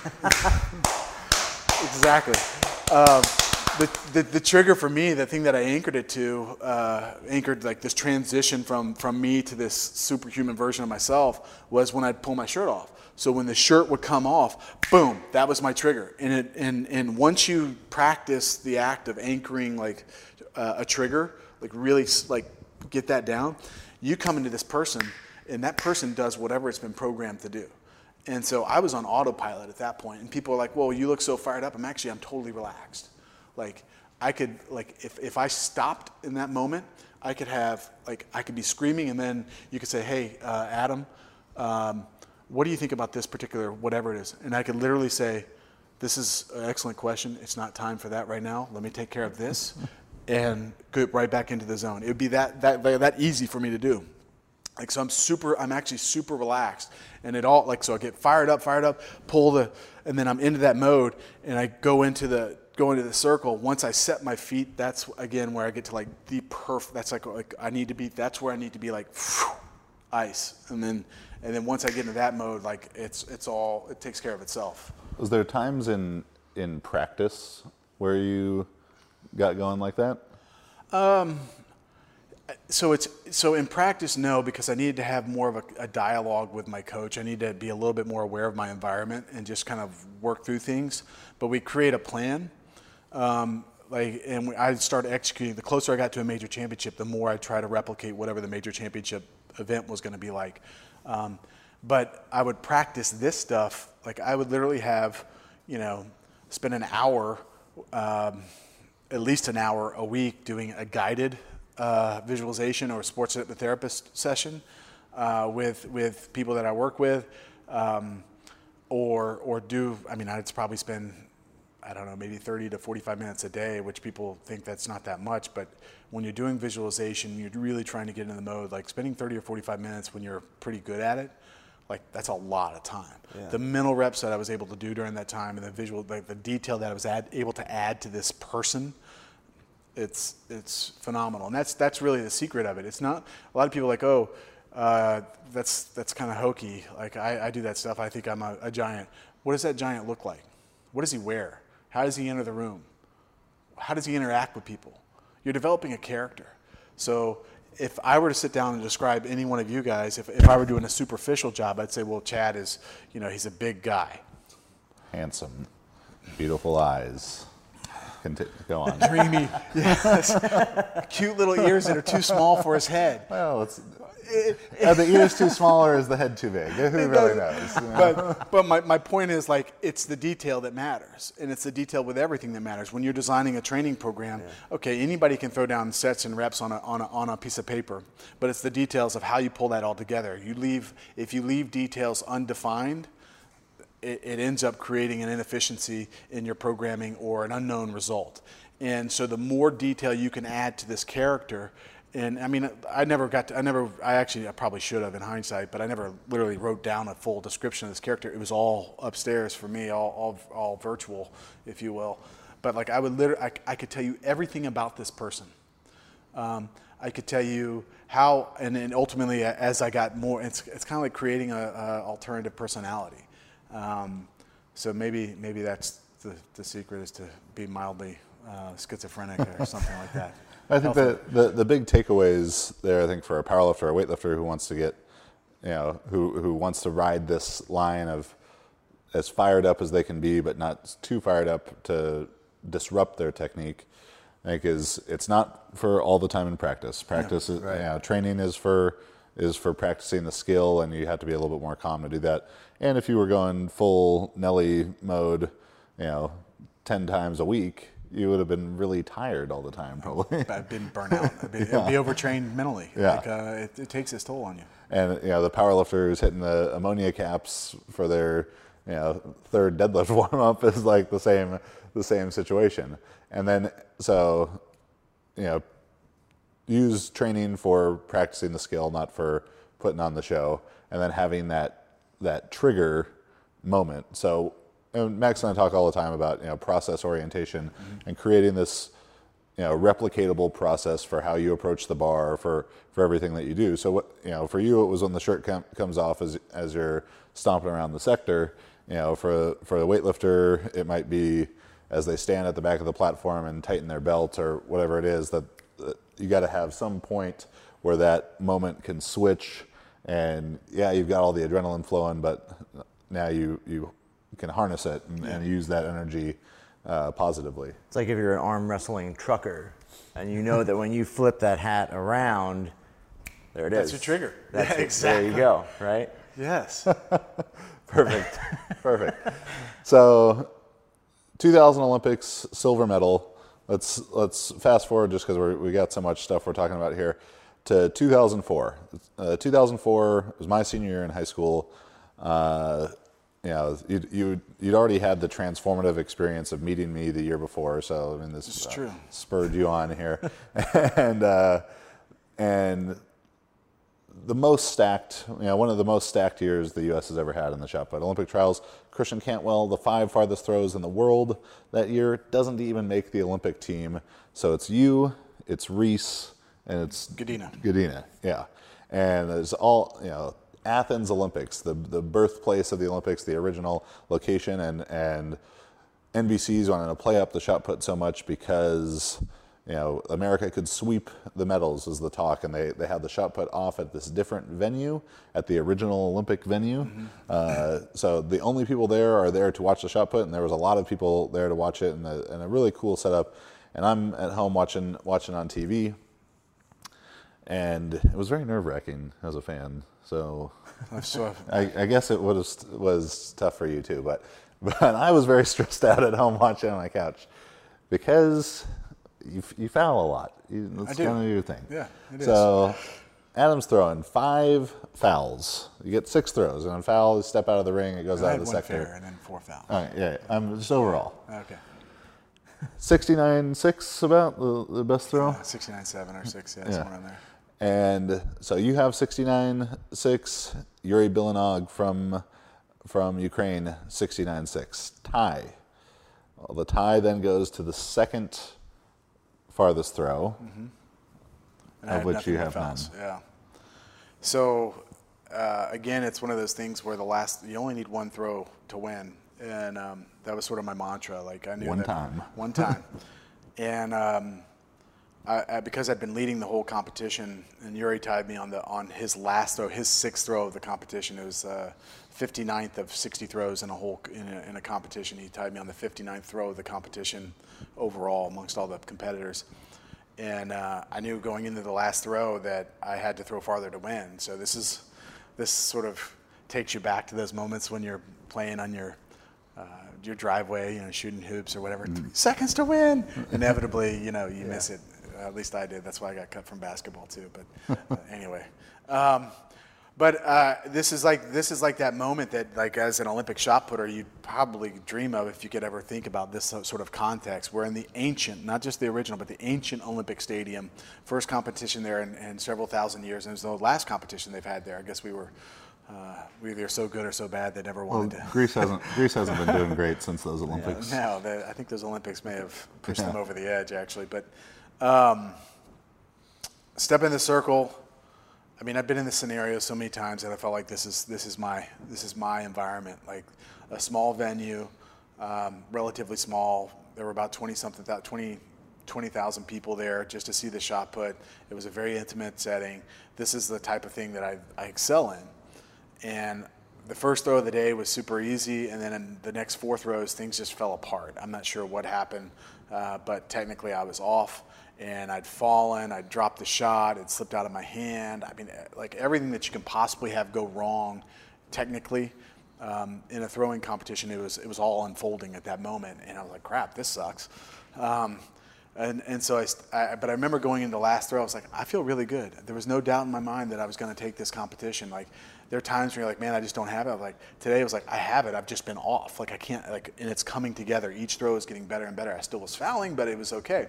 exactly. Um, the, the the trigger for me, the thing that I anchored it to, uh, anchored like this transition from, from me to this superhuman version of myself was when I'd pull my shirt off. So when the shirt would come off, boom, that was my trigger. And it and and once you practice the act of anchoring like uh, a trigger, like really like get that down, you come into this person, and that person does whatever it's been programmed to do. And so I was on autopilot at that point, and people are like, "Well, you look so fired up." I'm actually I'm totally relaxed. Like I could like if if I stopped in that moment, I could have like I could be screaming, and then you could say, "Hey, uh, Adam." Um, what do you think about this particular whatever it is? And I could literally say, this is an excellent question. It's not time for that right now. Let me take care of this and go right back into the zone. It would be that that that easy for me to do. Like, so I'm super, I'm actually super relaxed. And it all, like, so I get fired up, fired up, pull the, and then I'm into that mode, and I go into the, go into the circle. Once I set my feet, that's, again, where I get to, like, the perfect, that's like, like I need to be, that's where I need to be, like, whew, ice. And then, and then once I get into that mode, like, it's, it's all, it takes care of itself. Was there times in, in practice where you got going like that? Um, So it's so in practice, no, because I needed to have more of a, a dialogue with my coach. I need to be a little bit more aware of my environment and just kind of work through things. But we create a plan, um, like, and we, I started executing. The closer I got to a major championship, the more I try to replicate whatever the major championship event was going to be like. Um, but I would practice this stuff. Like I would literally have, you know, spend an hour, um, at least an hour a week doing a guided Uh, visualization or sports hypnotherapist session uh, with with people that I work with, um, or or do. I mean, I'd probably spend I don't know maybe thirty to forty-five minutes a day, which people think that's not that much, but when you're doing visualization, you're really trying to get into the mode. Like spending thirty or forty-five minutes when you're pretty good at it, like that's a lot of time. Yeah. The mental reps that I was able to do during that time, and the visual, like the detail that I was add, able to add to this person. it's it's phenomenal, and that's that's really the secret of it. It's not a lot of people are like, oh, uh, that's that's kind of hokey. Like I, I do that stuff. I think I'm a, a giant. What does that giant look like? What does he wear? How does he enter the room? How does he interact with people? You're developing a character. So if I were to sit down and describe any one of you guys, if, if I were doing a superficial job, I'd say, well, Chad is, you know, he's a big guy. Handsome, beautiful eyes. Conti- go on. Dreamy, yes. Cute little ears that are too small for his head. Well, it's, are the ears too small or is the head too big? Who really knows? You know? But, but my, my point is, like, it's the detail that matters. And it's the detail with everything that matters. When you're designing a training program, yeah. okay, anybody can throw down sets and reps on a, on, a, on a piece of paper. But it's the details of how you pull that all together. You leave, if you leave details undefined, it, it ends up creating an inefficiency in your programming or an unknown result. And so the more detail you can add to this character, and I mean, I never got to, I never, I actually, I probably should have in hindsight, but I never literally wrote down a full description of this character. It was all upstairs for me, all, all, all virtual, if you will. But like I would literally, I, I could tell you everything about this person. Um, I could tell you how, and then ultimately as I got more, it's, it's kind of like creating a, a alternative personality. Um, so maybe, maybe that's the, the secret, is to be mildly uh, schizophrenic or something like that. I think the, the, the big takeaways there, I think, for a powerlifter or a weightlifter who wants to get, you know, who, who wants to ride this line of as fired up as they can be, but not too fired up to disrupt their technique, I think is it's not for all the time in practice. Practice, yeah, is, right. you know, training is for is for practicing the skill, and you have to be a little bit more calm to do that. And if you were going full Nelly mode, you know, ten times a week, you would have been really tired all the time, probably. I've been burnt out. I'd be, yeah. I'd be overtrained mentally. Yeah. Like, uh, it, it takes its toll on you. And, you know, the powerlifter who's hitting the ammonia caps for their, you know, third deadlift warm-up is like the same, the same situation. And then, so, you know, use training for practicing the skill, not for putting on the show, and then having that, that trigger moment. So, and Max and I talk all the time about, you know, process orientation, mm-hmm. and creating this, you know, replicatable process for how you approach the bar, for, for everything that you do. So, what, you know, for you, it was when the shirt com- comes off as as you're stomping around the sector. You know, for for the weightlifter, it might be as they stand at the back of the platform and tighten their belt or whatever it is. That, that you got to have some point where that moment can switch, and yeah, you've got all the adrenaline flowing, but now you you. can harness it and, yeah. and use that energy uh, positively. It's like if you're an arm wrestling trucker and you know that when you flip that hat around, there it That's is. That's your trigger. That's yeah, it. Exactly. There you go, right? Yes. Perfect. Perfect. So, two thousand Olympics, silver medal. Let's let's fast forward just because we got so much stuff we're talking about here to two thousand four. Uh, two thousand four was my senior year in high school. Uh, You know, you'd, you'd, you'd already had the transformative experience of meeting me the year before, so I mean, this, this is uh, true. spurred you on here. and uh, and the most stacked, you know, one of the most stacked years the U S has ever had in the shot put. Olympic trials, Christian Cantwell, the five farthest throws in the world that year, doesn't even make the Olympic team. So it's you, it's Reese, and it's Godina. Godina, yeah. And it's all, you know, Athens Olympics, the the birthplace of the Olympics, the original location, and and N B C's wanted to play up the shot put so much because, you know, America could sweep the medals is the talk, and they, they had the shot put off at this different venue, at the original Olympic venue. Mm-hmm. Uh, so the only people there are there to watch the shot put, and there was a lot of people there to watch it, and a, and a really cool setup. And I'm at home watching watching on T V, and it was very nerve-wracking as a fan. So I, I guess it was was tough for you too, but but I was very stressed out at home watching on my couch because you you foul a lot. You, that's kind of your thing. Yeah, it is. So Adam's throwing five fouls. You get six throws, and on foul, you step out of the ring, it goes I out had of the one sector. fair and then four fouls. All right, yeah, I'm just overall. Okay. sixty-nine six about the, the best throw. Uh, sixty-nine seven or six, yeah, Yeah. somewhere in there. And so you have sixty-nine six, Yuri Bilanog from from Ukraine, sixty-nine six. Tie. Well, the tie then goes to the second farthest throw, Mm-hmm. And I of had which nothing you but have none. fouls. Yeah. So uh, again, it's one of those things where the last you only need one throw to win, and um, that was sort of my mantra. Like I knew One that time. one time, and um, I, I, because I'd been leading the whole competition, and Yuri tied me on the on his last throw, his sixth throw of the competition. It was uh, fifty-ninth of sixty throws in a whole in a, in a competition. He tied me on the fifty-ninth throw of the competition overall amongst all the competitors. And uh, I knew going into the last throw that I had to throw farther to win. So this is this sort of takes you back to those moments when you're playing on your uh, your driveway, you know, shooting hoops or whatever. Mm. Three seconds to win. Inevitably, you know, you yeah. miss it. At least I did. That's why I got cut from basketball too. But uh, anyway. Um, But uh, this is like this is like that moment that, like, as an Olympic shot putter, you'd probably dream of if you could ever think about this sort of context. We're in the ancient, not just the original, but the ancient Olympic Stadium. First competition there in, in several thousand years, and it was the last competition they've had there. I guess we were uh, we were either so good or so bad they never wanted well, to. Greece hasn't Greece hasn't been doing great since those Olympics. Yeah, no, the, I think those Olympics may have pushed yeah. them over the edge, actually. But um, step in the circle. I mean, I've been in this scenario so many times that I felt like this is this is my this is my environment. Like a small venue, um, relatively small. There were about twenty something, twenty, twenty thousand people there just to see the shot put. It was a very intimate setting. This is the type of thing that I, I excel in. And the first throw of the day was super easy, and then in the next four throws, things just fell apart. I'm not sure what happened, uh, but technically I was off. And I'd fallen, I'd dropped the shot, it slipped out of my hand. I mean, like everything that you can possibly have go wrong technically um, in a throwing competition, it was it was all unfolding at that moment. And I was like, crap, this sucks. Um, and, and so I, I, but I remember going into the last throw, I was like, I feel really good. There was no doubt in my mind that I was going to take this competition. Like, there are times where you're like, man, I just don't have it. I was like, today I was like, I have it. I've just been off. Like, I can't, like, and it's coming together. Each throw is getting better and better. I still was fouling, but it was okay.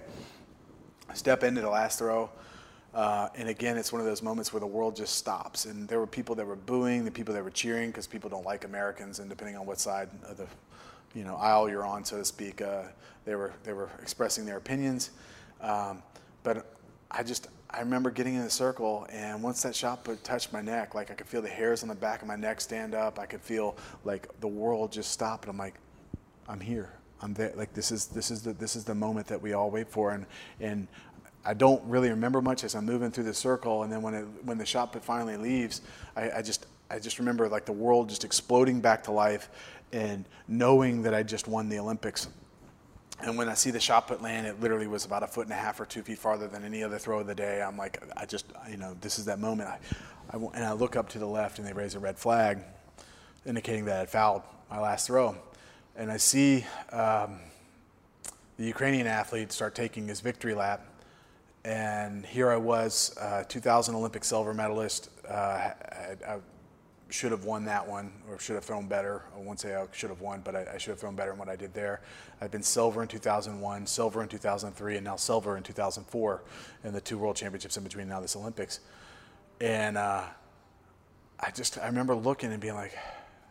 Step into the last throw, uh, and again, it's one of those moments where the world just stops. And there were people that were booing, the people that were cheering, because people don't like Americans, and depending on what side of the, you know, aisle you're on, so to speak, uh, they were they were expressing their opinions. Um, but I just I remember getting in the circle, and once that shot put touched my neck, like I could feel the hairs on the back of my neck stand up. I could feel like the world just stop, and I'm like, I'm here. I'm there. Like this is this is the this is the moment that we all wait for, and and I don't really remember much as I'm moving through the circle, and then when it when the shot put finally leaves, I, I just I just remember like the world just exploding back to life, and knowing that I just won the Olympics. And when I see the shot put land, it literally was about a foot and a half or two feet farther than any other throw of the day. I'm like, I just you know this is that moment. I, I and I look up to the left, and they raise a red flag, indicating that I fouled my last throw. And I see um, the Ukrainian athlete start taking his victory lap. And here I was, uh, two thousand Olympic silver medalist. Uh, I, I should have won that one, or should have thrown better. I won't say I should have won, but I, I should have thrown better than what I did there. I've been silver in two thousand one, silver in two thousand three, and now silver in two thousand four in the two world championships in between now this Olympics. And uh, I just, I remember looking and being like,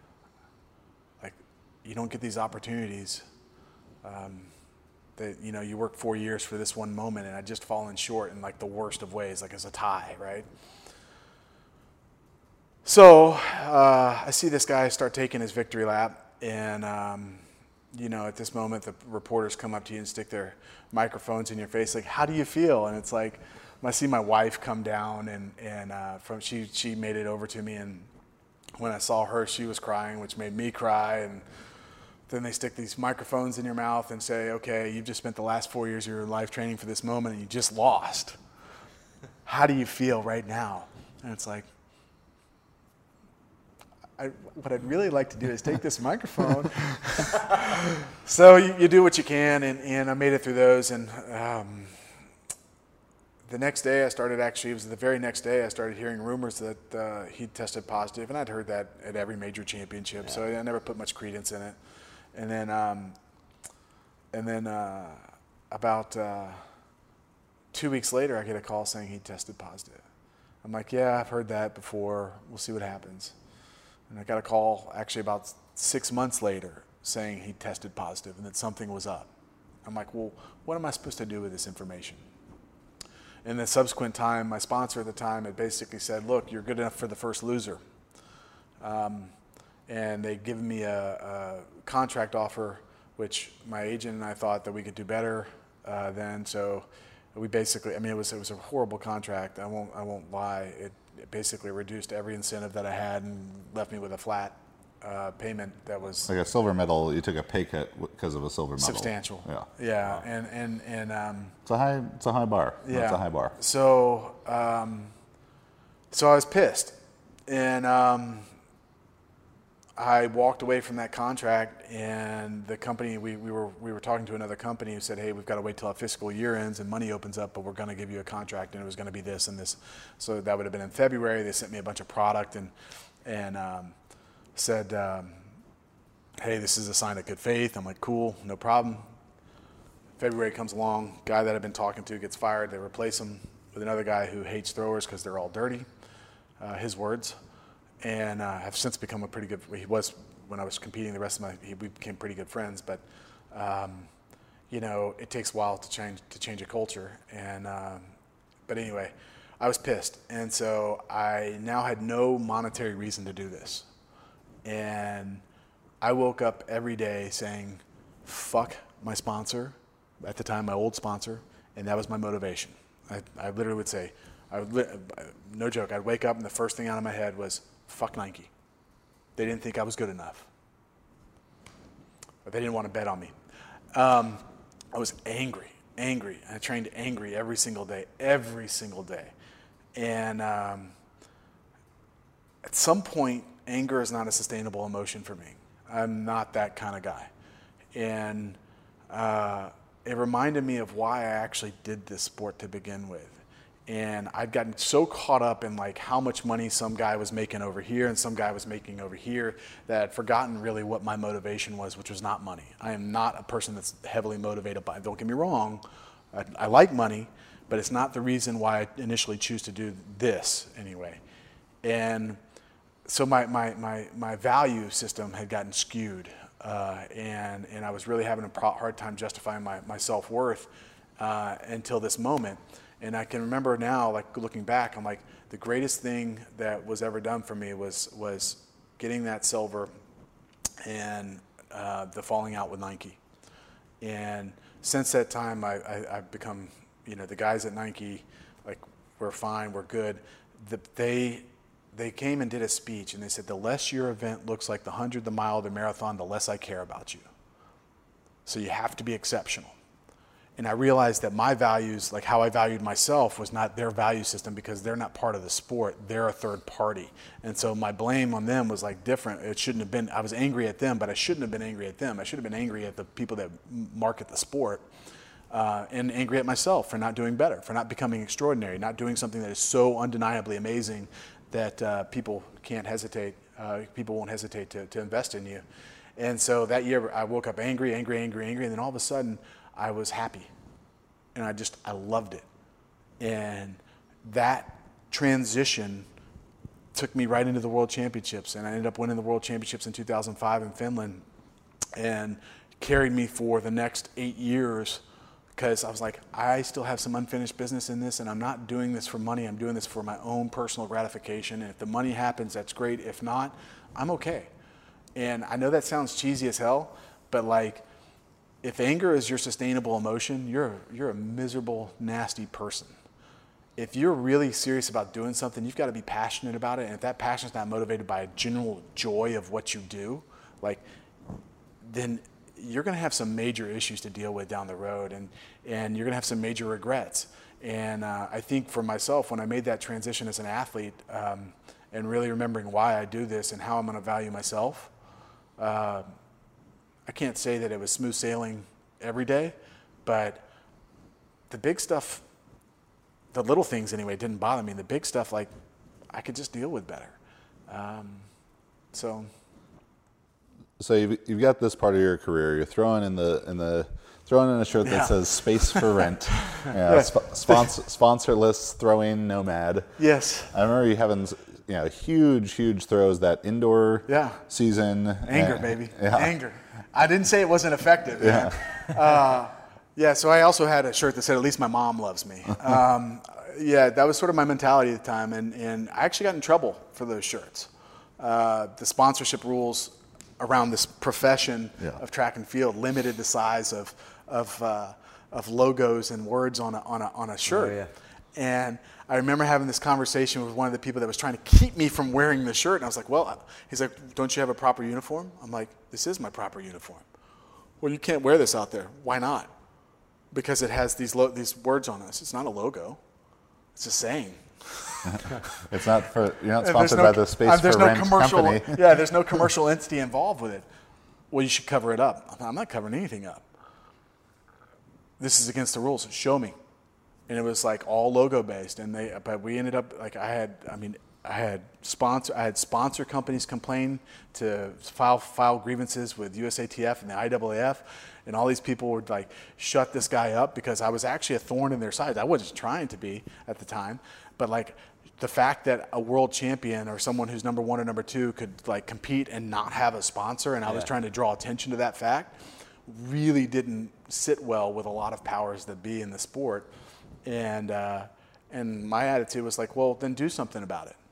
you don't get these opportunities. Um, that you know, you work four years for this one moment, and I just fallen short in like the worst of ways, like as a tie, right? So uh, I see this guy start taking his victory lap, and um, you know, at this moment, the reporters come up to you and stick their microphones in your face, like, "How do you feel?" And it's like, I see my wife come down, and and uh, from she she made it over to me, and when I saw her, she was crying, which made me cry, and then they stick these microphones in your mouth and say, okay, you've just spent the last four years of your life training for this moment, and you just lost. How do you feel right now? And it's like, I, what I'd really like to do is take this microphone. So you, you do what you can, and, and I made it through those. And um, the next day I started actually, it was the very next day I started hearing rumors that uh, he tested positive, and I'd heard that at every major championship, yeah. So I never put much credence in it. And then, um, and then uh, about uh, two weeks later, I get a call saying he tested positive. I'm like, yeah, I've heard that before. We'll see what happens. And I got a call actually about six months later saying he tested positive and that something was up. I'm like, well, what am I supposed to do with this information? In the subsequent time, my sponsor at the time had basically said, look, you're good enough for the first loser. Um, and they'd given me a, a contract offer, which my agent and I thought that we could do better uh, then. So we basically, I mean, it was it was a horrible contract. I won't I won't lie. It, it basically reduced every incentive that I had and left me with a flat uh, payment that was Like a silver medal, you took a pay cut because of a silver medal. substantial. Yeah. Yeah, Wow. and and and um, It's a high. It's a high bar. yeah, That's a high bar. So um, so I was pissed, and um, I walked away from that contract, and the company we, we were we were talking to another company who said, hey, we've got to wait till our fiscal year ends and money opens up, but we're going to give you a contract, and it was going to be this and this. So that would have been in February. They sent me a bunch of product and and um, said, um, hey, this is a sign of good faith. I'm like, cool, no problem. February comes along, guy that I've been talking to gets fired. They replace him with another guy who hates throwers because they're all dirty, uh, his words. And uh, have since become a pretty good, he was, when I was competing the rest of my, he, we became pretty good friends, but, um, you know, it takes a while to change, to change a culture. And, um, but anyway, I was pissed. And so I now had no monetary reason to do this. And I woke up every day saying, fuck my sponsor, at the time my old sponsor, and that was my motivation. I, I literally would say, I would li- no joke, I'd wake up and the first thing out of my head was, fuck Nike. They didn't think I was good enough. Or they didn't want to bet on me. Um, I was angry, angry. I trained angry every single day, every single day. And um, at some point, anger is not a sustainable emotion for me. I'm not that kind of guy. And uh, it reminded me of why I actually did this sport to begin with. And I'd gotten so caught up in like how much money some guy was making over here and some guy was making over here that I'd forgotten really what my motivation was, which was not money. I am not a person that's heavily motivated by, don't get me wrong, I, I like money, but it's not the reason why I initially choose to do this anyway. And so my, my, my, my value system had gotten skewed, uh, and, and I was really having a pro- hard time justifying my, my self-worth uh, until this moment. And I can remember now, like looking back, I'm like, the greatest thing that was ever done for me was was getting that silver and uh, the falling out with Nike. And since that time, I, I, I've become, you know, the guys at Nike, like, we're fine, we're good. The, they they came and did a speech, and they said, the less your event looks like the hundred, the mile, the marathon, the less I care about you. So you have to be exceptional. And I realized that my values, like how I valued myself, was not their value system because they're not part of the sport. They're a third party. And so my blame on them was like different. It shouldn't have been, I was angry at them, but I shouldn't have been angry at them. I should have been angry at the people that market the sport uh, and angry at myself for not doing better, for not becoming extraordinary, not doing something that is so undeniably amazing that uh, people can't hesitate, uh, people won't hesitate to, to invest in you. And so that year I woke up angry, angry, angry, angry, and then all of a sudden, I was happy, and I just, I loved it. And that transition took me right into the World Championships, and I ended up winning the World Championships in two thousand five in Finland, and carried me for the next eight years because I was like, I still have some unfinished business in this, and I'm not doing this for money, I'm doing this for my own personal gratification, and if the money happens, that's great. If not, I'm okay. And I know that sounds cheesy as hell, but like, if anger is your sustainable emotion, you're you're a miserable, nasty person. If you're really serious about doing something, you've got to be passionate about it. And if that passion is not motivated by a general joy of what you do, like, then you're going to have some major issues to deal with down the road, and and you're going to have some major regrets. And uh, I think for myself, when I made that transition as an athlete, um, and really remembering why I do this and how I'm going to value myself. Uh, I can't say that it was smooth sailing every day, but the big stuff, the little things anyway, didn't bother me. The big stuff, like, I could just deal with better. Um, so, so you've, you've got this part of your career. You're throwing in the in the throwing in a shirt that yeah. says "Space for Rent." Yeah, sp- sponsor, sponsorless throwing nomad. Yes. I remember you having, you know, huge, huge throws that indoor yeah. season. Anger, and, baby. Yeah. Anger. I didn't say it wasn't effective. Yeah. uh, Yeah, so I also had a shirt that said, "At least my mom loves me." um, yeah, that was sort of my mentality at the time, and, and I actually got in trouble for those shirts. Uh, the sponsorship rules around this profession Yeah. of track and field limited the size of of uh, of logos and words on a on a on a shirt. Oh, yeah. And I remember having this conversation with one of the people that was trying to keep me from wearing the shirt, and I was like, "Well," he's like, "Don't you have a proper uniform?" I'm like, "This is my proper uniform." "Well, you can't wear this out there." "Why not?" "Because it has these lo- these words on us. It's not a logo. It's a saying." It's not for, you're not And there's sponsored no- by the Space uh, there's for no Rent commercial, company. Yeah, there's no commercial entity involved with it. "Well, you should cover it up." "I'm not covering anything up. This is against the rules. Show me." And it was like all logo based, and they. But we ended up like I had. I mean, I had sponsor. I had sponsor companies complain to file file grievances with U S A T F and the I A A F, and all these people would like shut this guy up because I was actually a thorn in their side. I wasn't trying to be at the time, but like the fact that a world champion or someone who's number one or number two could like compete and not have a sponsor, and I was Yeah. trying to draw attention to that fact, really didn't sit well with a lot of powers that be in the sport. And uh, and my attitude was like, well, then do something about it.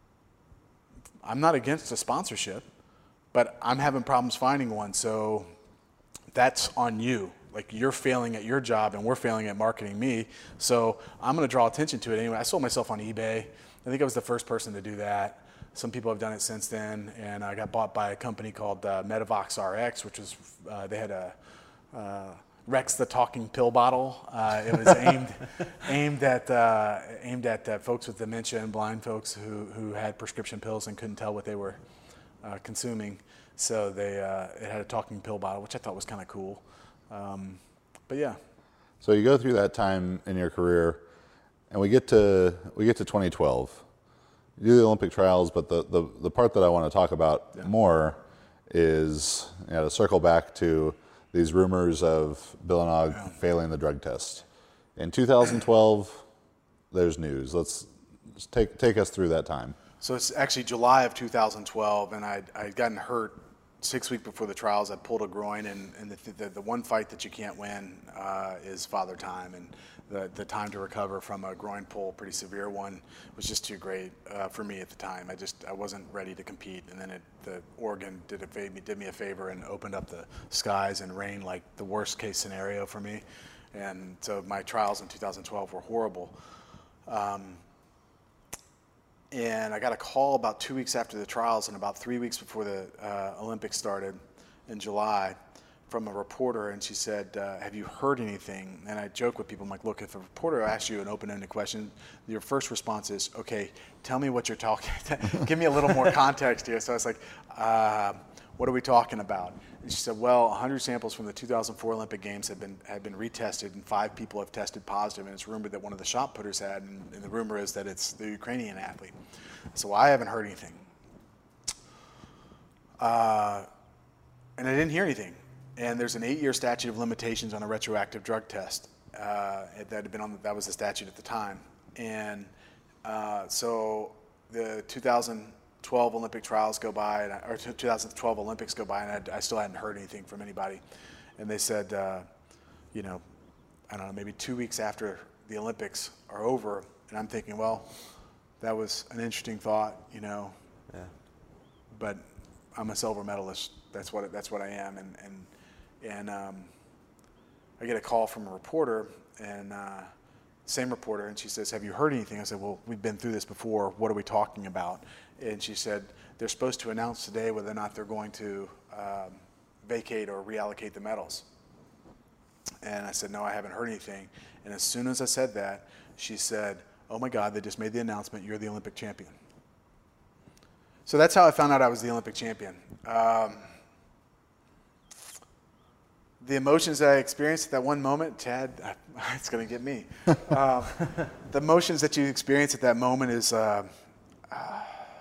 I'm not against a sponsorship, but I'm having problems finding one, so that's on you. Like, you're failing at your job, and we're failing at marketing me, so I'm going to draw attention to it anyway. I sold myself on eBay. I think I was the first person to do that. Some people have done it since then, and I got bought by a company called uh, Metavox R X, which was, uh, they had a uh, Rex the talking pill bottle. Uh, it was aimed aimed at uh, aimed at uh, folks with dementia and blind folks who, who had prescription pills and couldn't tell what they were uh, consuming. So they uh, it had a talking pill bottle, which I thought was kind of cool. Um, but yeah, So you go through that time in your career, and we get to we get to twenty twelve. You do the Olympic trials, but the, the, the part that I want to talk about Yeah. more is, you know, to circle back to these rumors of Billenog Yeah. failing the drug test. In two thousand twelve, there's news. Let's just take take us through that time. so it's actually July of two thousand twelve, and I'd, I'd gotten hurt six weeks before the trials. I pulled a groin, and, and the, the, the one fight that you can't win uh, is Father Time, and the, the time to recover from a groin pull, pretty severe one, was just too great uh, for me at the time. I just I wasn't ready to compete, and then it, the Oregon did a favor, did me a favor and opened up the skies and rain, like the worst case scenario for me, and so my trials in two thousand twelve were horrible. Um, And I got a call about two weeks after the trials and about three weeks before the uh, Olympics started in July from a reporter, and she said, uh, "Have you heard anything?" And I joke with people, I'm like, "Look, if a reporter asks you an open-ended question, your first response is, okay, tell me what you're talking, give me a little more context here." So I was like, uh, "What are we talking about?" And she said, "Well, one hundred samples from the two thousand four Olympic Games have been have been retested, and five people have tested positive, and it's rumored that one of the shot putters had, and, and the rumor is that it's the Ukrainian athlete." So I haven't heard anything. Uh, and I didn't hear anything. And there's an eight-year statute of limitations on a retroactive drug test uh, that had been on. That was the statute at the time. And uh, so the two thousand twelve Olympic trials go by, and I, or two thousand twelve Olympics go by, and I, I still hadn't heard anything from anybody. And they said, uh, you know, I don't know, maybe two weeks after the Olympics are over, and I'm thinking, well, that was an interesting thought, you know. Yeah. But I'm a silver medalist. That's what that's what I am. And and and um, I get a call from a reporter, and uh, same reporter, and she says, "Have you heard anything?" I said, "Well, we've been through this before. What are we talking about?" And she said, "They're supposed to announce today whether or not they're going to um, vacate or reallocate the medals." And I said, "No, I haven't heard anything." And as soon as I said that, she said, "Oh my God, they just made the announcement. You're the Olympic champion." So that's how I found out I was the Olympic champion. Um, the emotions that I experienced at that one moment, Chad, it's going to get me. um, the emotions that you experience at that moment is, uh, uh,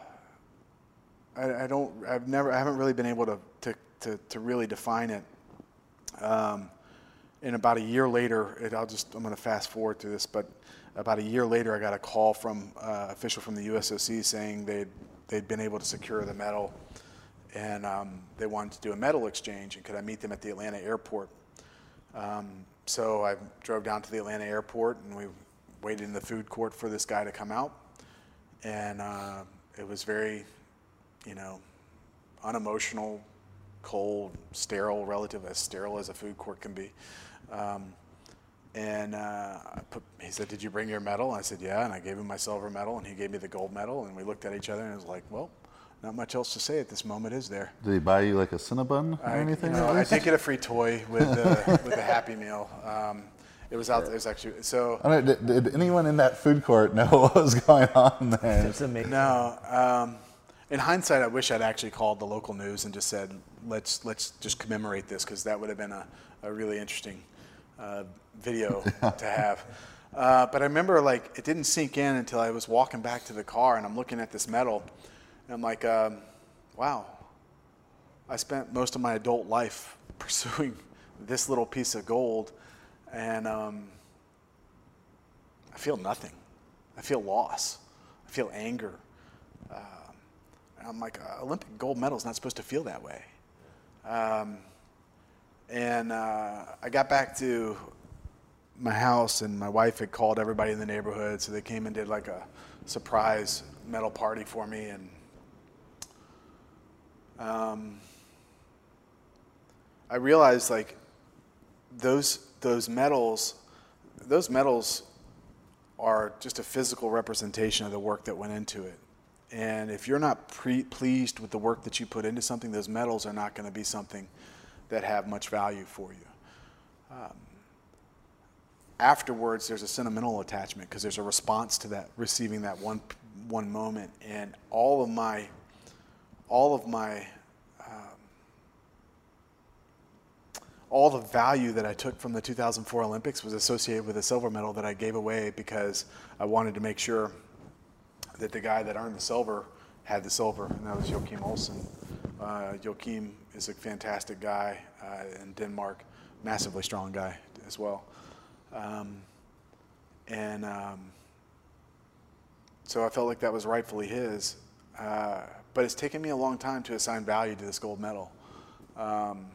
I, I don't, I've never, I haven't really been able to to to, to really define it. Um, and about a year later, it, I'll just, I'm going to fast forward through this, but about a year later, I got a call from uh, official from the U S O C saying they'd they'd been able to secure the medal, and um, they wanted to do a medal exchange, and could I meet them at the Atlanta airport? Um, so I drove down to the Atlanta airport, and we waited in the food court for this guy to come out. And uh, it was very, you know, unemotional, cold, sterile, relative, as sterile as a food court can be. Um, and uh, I put, he said, "Did you bring your medal?" And I said, "Yeah." And I gave him my silver medal, and he gave me the gold medal. And we looked at each other, and it was like, well, not much else to say at this moment, is there? Did he buy you like a Cinnabon or I, anything? You know, at I least? did get a free toy with the, with the Happy Meal. Um, it was out. It was actually so. I don't, did, did anyone in that food court know what was going on there? It's amazing. No. Um, in hindsight, I wish I'd actually called the local news and just said, "Let's let's just commemorate this," because that would have been a, a really interesting uh, video to have. Uh, but I remember, like, it didn't sink in until I was walking back to the car, and I'm looking at this medal, and I'm like, um, "Wow, I spent most of my adult life pursuing this little piece of gold, and um, I feel nothing. I feel loss. I feel anger." Um, and I'm like, uh, Olympic gold medal is not supposed to feel that way. Um, and uh, I got back to my house, and my wife had called everybody in the neighborhood, so they came and did like a surprise medal party for me. And um, I realized, like, those those medals, those medals are just a physical representation of the work that went into it. And if you're not pre- pleased with the work that you put into something, those medals are not going to be something that have much value for you. Um, afterwards, there's a sentimental attachment because there's a response to that, receiving that one one moment. And all of my, all of my, um, all the value that I took from the two thousand four Olympics was associated with a silver medal that I gave away because I wanted to make sure that the guy that earned the silver had the silver, and that was Joachim Olsen. Uh, Joachim is a fantastic guy uh, in Denmark, massively strong guy as well. Um, and um, so I felt like that was rightfully his. Uh, but it's taken me a long time to assign value to this gold medal. Um,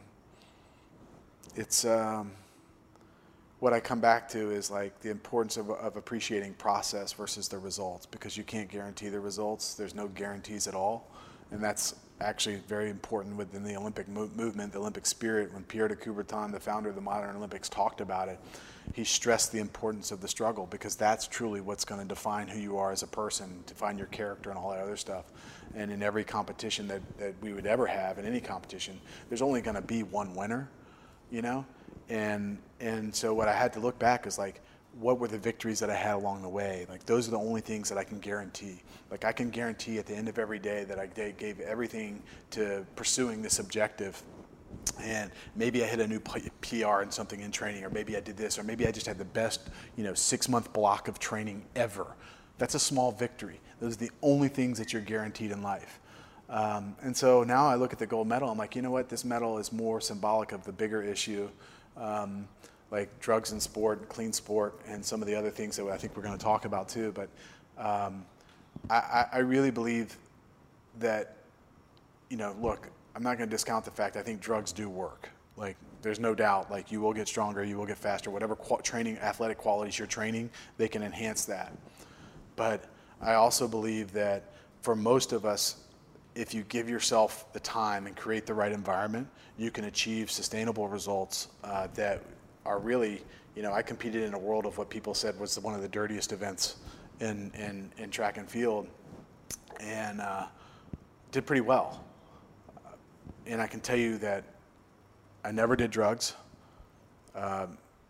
it's um, what I come back to is like the importance of, of appreciating process versus the results, because you can't guarantee the results. There's no guarantees at all. And that's actually very important within the Olympic mo- movement, the Olympic spirit. When Pierre de Coubertin, the founder of the modern Olympics, talked about it, he stressed the importance of the struggle, because that's truly what's going to define who you are as a person, define your character and all that other stuff. And in every competition that, that we would ever have, in any competition, there's only going to be one winner, you know? And and so what I had to look back is like, what were the victories that I had along the way? Like, those are the only things that I can guarantee. Like, I can guarantee at the end of every day that I gave everything to pursuing this objective. And maybe I hit a new P R in something in training, or maybe I did this, or maybe I just had the best, you know, six-month block of training ever. That's a small victory. Those are the only things that you're guaranteed in life. Um, and so now I look at the gold medal, I'm like, you know what? This medal is more symbolic of the bigger issue, um, like drugs in sport, clean sport, and some of the other things that I think we're going to talk about too. But um, I, I really believe that, you know, look, I'm not going to discount the fact I think drugs do work. Like, there's no doubt, like, you will get stronger, you will get faster, whatever qu- training, athletic qualities you're training, they can enhance that. But I also believe that for most of us, if you give yourself the time and create the right environment, you can achieve sustainable results uh, that are really, you know, I competed in a world of what people said was one of the dirtiest events in, in, in track and field, and uh, did pretty well. Uh, and I can tell you that I never did drugs, uh,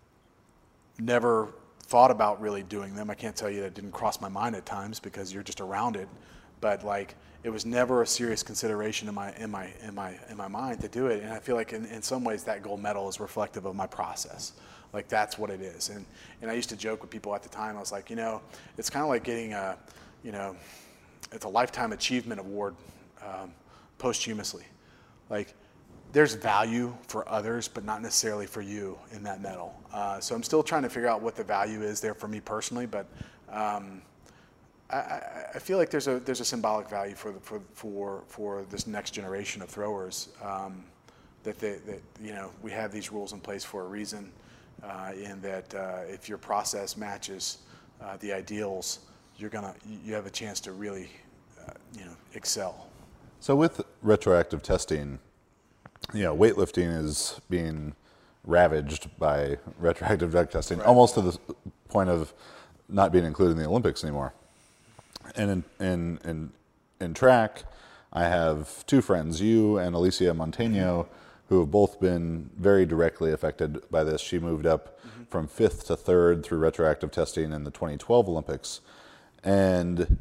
never thought about really doing them. I can't tell you that it didn't cross my mind at times because you're just around it, but like, it was never a serious consideration in my in my in my in my mind to do it. And I feel like in, in some ways that gold medal is reflective of my process. Like, that's what it is. And and I used to joke with people at the time. I was like, you know, it's kind of like getting a, you know, it's a lifetime achievement award um, posthumously. Like, there's value for others, but not necessarily for you in that medal. Uh, so I'm still trying to figure out what the value is there for me personally, but. Um, I, I feel like there's a there's a symbolic value for the, for for for this next generation of throwers, um, that they that you know we have these rules in place for a reason, uh, in that uh, if your process matches uh, the ideals, you're gonna you have a chance to really uh, you know excel. So with retroactive testing, you know, weightlifting is being ravaged by retroactive drug testing, Right. almost to the point of not being included in the Olympics anymore. And in in in, in track, I have two friends, you and Alicia Montano, who have both been very directly affected by this. She moved up mm-hmm. from fifth to third through retroactive testing in the twenty twelve Olympics. And,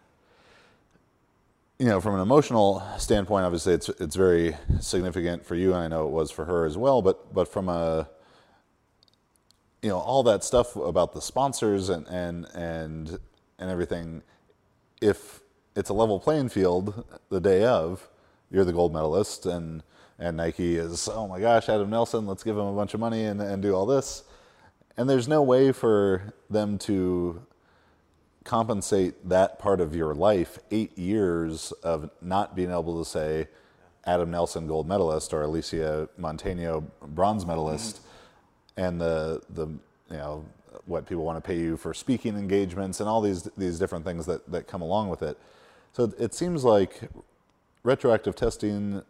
you know, from an emotional standpoint, obviously it's it's very significant for you, and I know it was for her as well, but but from a, you know, all that stuff about the sponsors and and and, and everything, if it's a level playing field the day of, you're the gold medalist, and and Nike is, oh my gosh, Adam Nelson, let's give him a bunch of money and, and do all this. And there's no way for them to compensate that part of your life, eight years of not being able to say Adam Nelson gold medalist or Alicia Montano bronze medalist, mm-hmm. and the the you know what people want to pay you for speaking engagements and all these these different things that, that come along with it. So it seems like retroactive testing,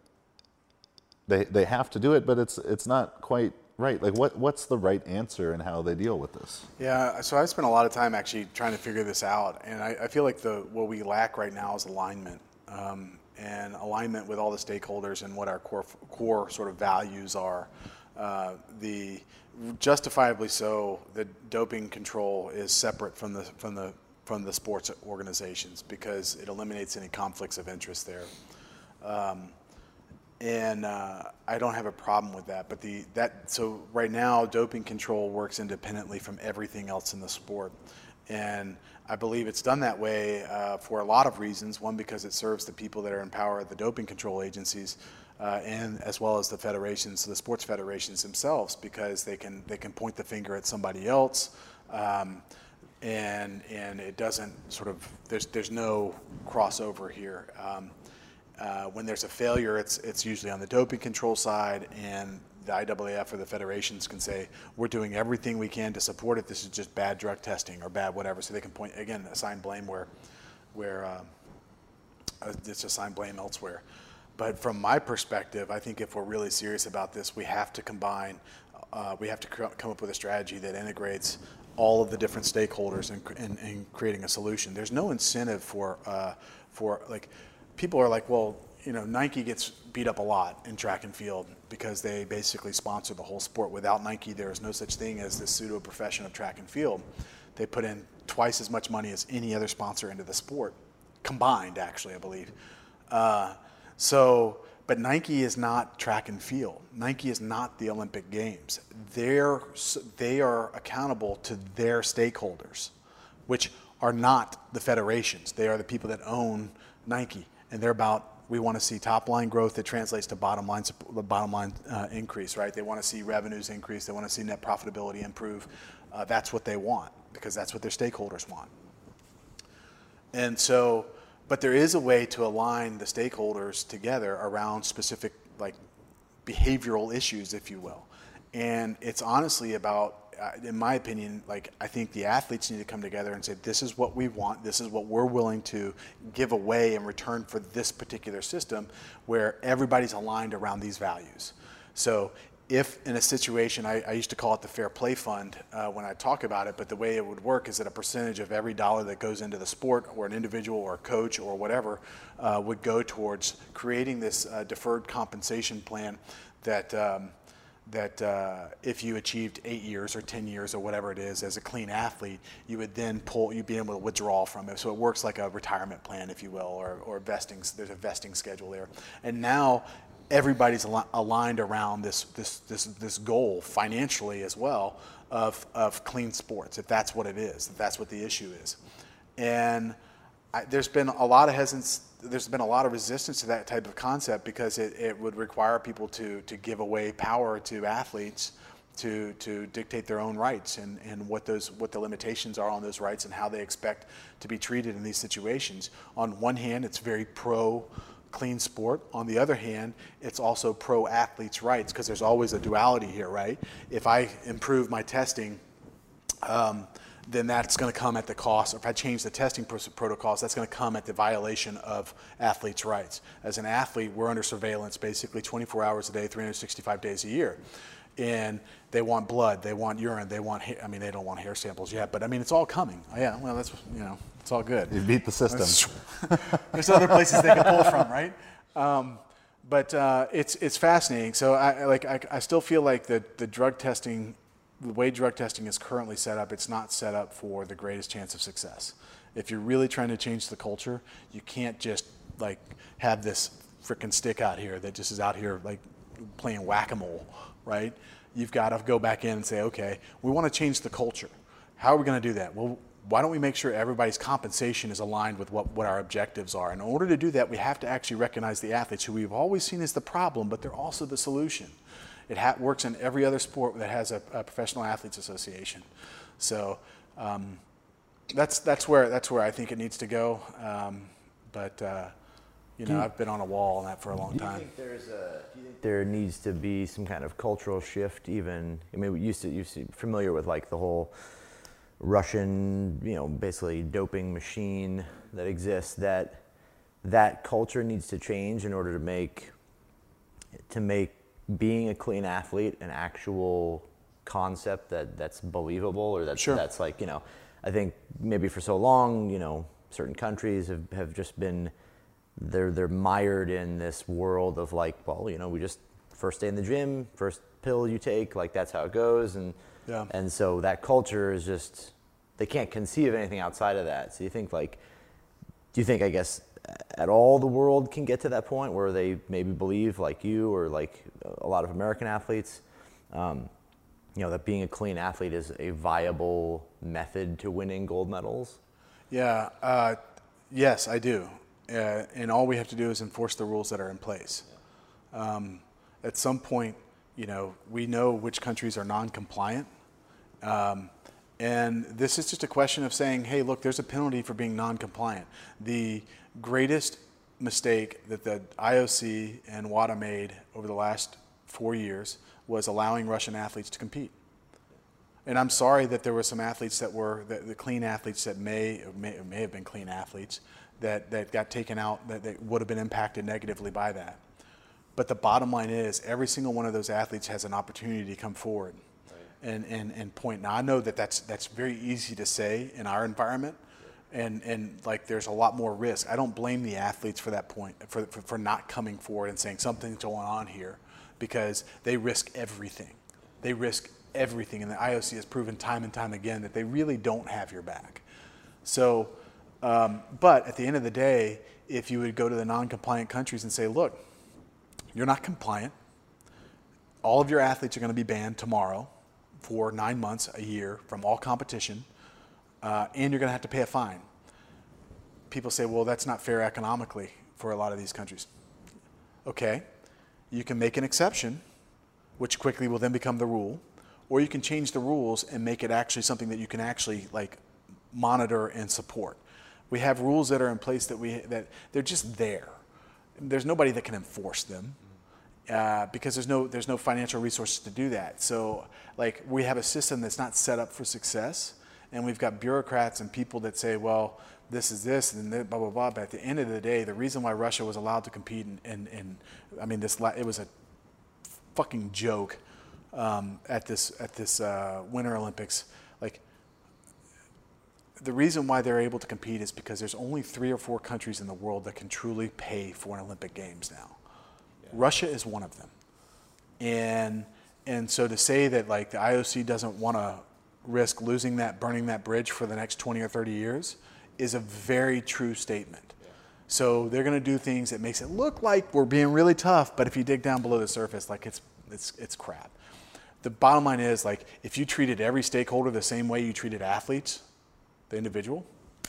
they they have to do it, but it's it's not quite right. Like what what's the right answer and how they deal with this? Yeah, so I spent a lot of time actually trying to figure this out, and I, I feel like the what we lack right now is alignment, um, and alignment with all the stakeholders and what our core core sort of values are. Uh, the justifiably so, the doping control is separate from the from the from the sports organizations because it eliminates any conflicts of interest there. Um, and uh, I don't have a problem with that. But the that so right now, doping control works independently from everything else in the sport, and I believe it's done that way uh, for a lot of reasons. One, because it serves the people that are in power at the doping control agencies, uh, and as well as the federations, the sports federations themselves, because they can they can point the finger at somebody else. Um, and and it doesn't sort of there's there's no crossover here. Um, uh, when there's a failure, it's it's usually on the doping control side, and the I A A F or the federations can say we're doing everything we can to support it. This is just bad drug testing or bad whatever, so they can point again assign blame where where um, uh, it's assign blame elsewhere. But from my perspective, I think if we're really serious about this, we have to combine. Uh, we have to cr- come up with a strategy that integrates all of the different stakeholders in, in, in creating a solution. There's no incentive for, uh, for like, people are like, well, you know, Nike gets beat up a lot in track and field because they basically sponsor the whole sport. Without Nike, there is no such thing as this pseudo profession of track and field. They put in twice as much money as any other sponsor into the sport, combined, actually, I believe. Uh, so, but Nike is not track and field. Nike is not the Olympic Games. They're, they are accountable to their stakeholders, which are not the federations. They are the people that own Nike, and they're about, we want to see top line growth that translates to bottom line, the bottom line uh, increase, right? They want to see revenues increase. They want to see net profitability improve. Uh, that's what they want because that's what their stakeholders want. And so, but there is a way to align the stakeholders together around specific, like, behavioral issues, if you will. And it's honestly about, uh, in my opinion, like, I think the athletes need to come together and say, this is what we want, this is what we're willing to give away in return for this particular system where everybody's aligned around these values. So if in a situation, I, I used to call it the Fair Play Fund uh, when I talk about it, but the way it would work is that a percentage of every dollar that goes into the sport or an individual or a coach or whatever uh, would go towards creating this uh, deferred compensation plan that um, that uh, if you achieved eight years or ten years or whatever it is as a clean athlete, you would then pull, you'd be able to withdraw from it. So it works like a retirement plan, if you will, or, or vesting, there's a vesting schedule there. And now everybody's al- aligned around this, this, this, this goal financially as well of, of clean sports, if that's what it is, if that's what the issue is. And I, there's been a lot of hesitance, there's been a lot of resistance to that type of concept because it, it would require people to, to give away power to athletes to, to dictate their own rights and, and what those what the limitations are on those rights and how they expect to be treated in these situations. On one hand, it's very pro clean sport. On the other hand, it's also pro athletes' rights, because there's always a duality here, right? If I improve my testing, um, then that's going to come at the cost. Or if I change the testing pro- protocols, that's going to come at the violation of athletes' rights. As an athlete, we're under surveillance basically twenty-four hours a day, three hundred sixty-five days a year. And they want blood, they want urine, they want, ha- I mean, they don't want hair samples yet, but I mean, it's all coming. Yeah, well, that's, you know, it's all good. You beat the system. There's other places they can pull from, right? Um, but uh, it's it's fascinating. So I like I, I still feel like the the drug testing, the way drug testing is currently set up, it's not set up for the greatest chance of success. If you're really trying to change the culture, you can't just like have this freaking stick out here that just is out here like playing whack-a-mole, right? You've got to go back in and say, okay, we want to change the culture. How are we going to do that? Well, why don't we make sure everybody's compensation is aligned with what, what our objectives are? In order to do that, we have to actually recognize the athletes, who we've always seen as the problem, but they're also the solution. It ha- works in every other sport that has a, a professional athletes association. So um, that's that's where that's where I think it needs to go. Um, but uh, you know, you, I've been on a wall on that for a long do you time. Think there's a, do you think there needs to be some kind of cultural shift? Even I mean, we used to used to be familiar with like the whole Russian, you know, basically doping machine that exists. That that culture needs to change in order to make to make being a clean athlete an actual concept that that's believable, or that's Sure. that's like, you know, I think maybe for so long, you know, certain countries have, have just been they're they're mired in this world of like, well, you know, we just first day in the gym, first pill you take, like that's how it goes, and Yeah. and so that culture is just, they can't conceive of anything outside of that. So you think like, do you think, I guess, at all the world can get to that point where they maybe believe like you or like a lot of American athletes, um, you know, that being a clean athlete is a viable method to winning gold medals? Yeah, uh, yes, I do. Uh, and all we have to do is enforce the rules that are in place. Um, at some point, you know, we know which countries are non-compliant. Um, and this is just a question of saying, hey, look, there's a penalty for being non-compliant. The greatest mistake that the I O C and WADA made over the last four years was allowing Russian athletes to compete. And I'm sorry that there were some athletes that were, the, the clean athletes that may, may may have been clean athletes, that, that got taken out, that, that would have been impacted negatively by that. But the bottom line is, every single one of those athletes has an opportunity to come forward right. and, and, and point. Now, I know that that's, that's very easy to say in our environment, yeah. and, and like there's a lot more risk. I don't blame the athletes for that point, for, for, for not coming forward and saying something's going on here, because they risk everything. They risk everything, and the I O C has proven time and time again that they really don't have your back. So, um, but at the end of the day, if you would go to the non-compliant countries and say, look, you're not compliant, all of your athletes are going to be banned tomorrow for nine months, a year, from all competition, uh, and you're going to have to pay a fine. People say, well, that's not fair economically for a lot of these countries. Okay, you can make an exception, which quickly will then become the rule, or you can change the rules and make it actually something that you can actually like monitor and support. We have rules that are in place that we that they're just there. There's nobody that can enforce them uh, because there's no there's no financial resources to do that. So like we have a system that's not set up for success, and we've got bureaucrats and people that say, well, this is this and blah blah blah. But at the end of the day, the reason why Russia was allowed to compete in, in, in I mean this it was a fucking joke um, at this at this uh, Winter Olympics. Like, the reason why they're able to compete is because there's only three or four countries in the world that can truly pay for an Olympic Games now. Yeah. Russia is one of them. And and so to say that like the I O C doesn't want to risk losing that, burning that bridge for the next twenty or thirty years is a very true statement. Yeah. So they're going to do things that makes it look like we're being really tough, but if you dig down below the surface, like it's it's it's crap. The bottom line is, like, if you treated every stakeholder the same way you treated athletes, the individual,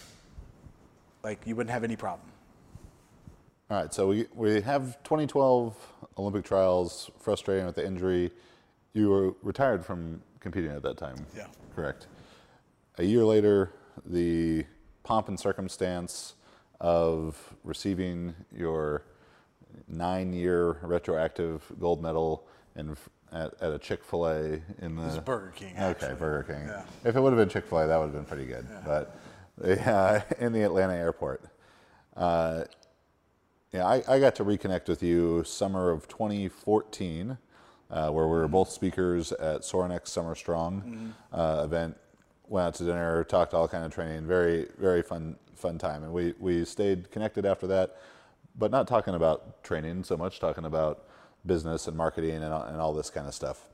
like, you wouldn't have any problem. All right, so we we have twenty twelve Olympic trials, frustrating with the injury. You were retired from competing at that time. Yeah. Correct. A year later, the pomp and circumstance of receiving your nine-year retroactive gold medal in at, at a Chick-fil-A in the. It was Burger King. Okay, Actually. Burger King. Yeah. If it would have been Chick-fil-A, that would have been pretty good. Yeah. But yeah, in the Atlanta airport. Uh, yeah, I, I got to reconnect with you summer of twenty fourteen, uh, where we were both speakers at Sorinex Summer Strong mm-hmm. uh, event. Went out to dinner, talked all kind of training. Very, very fun, fun time. And we, we stayed connected after that, but not talking about training so much, talking about business and marketing and, and all this kind of stuff.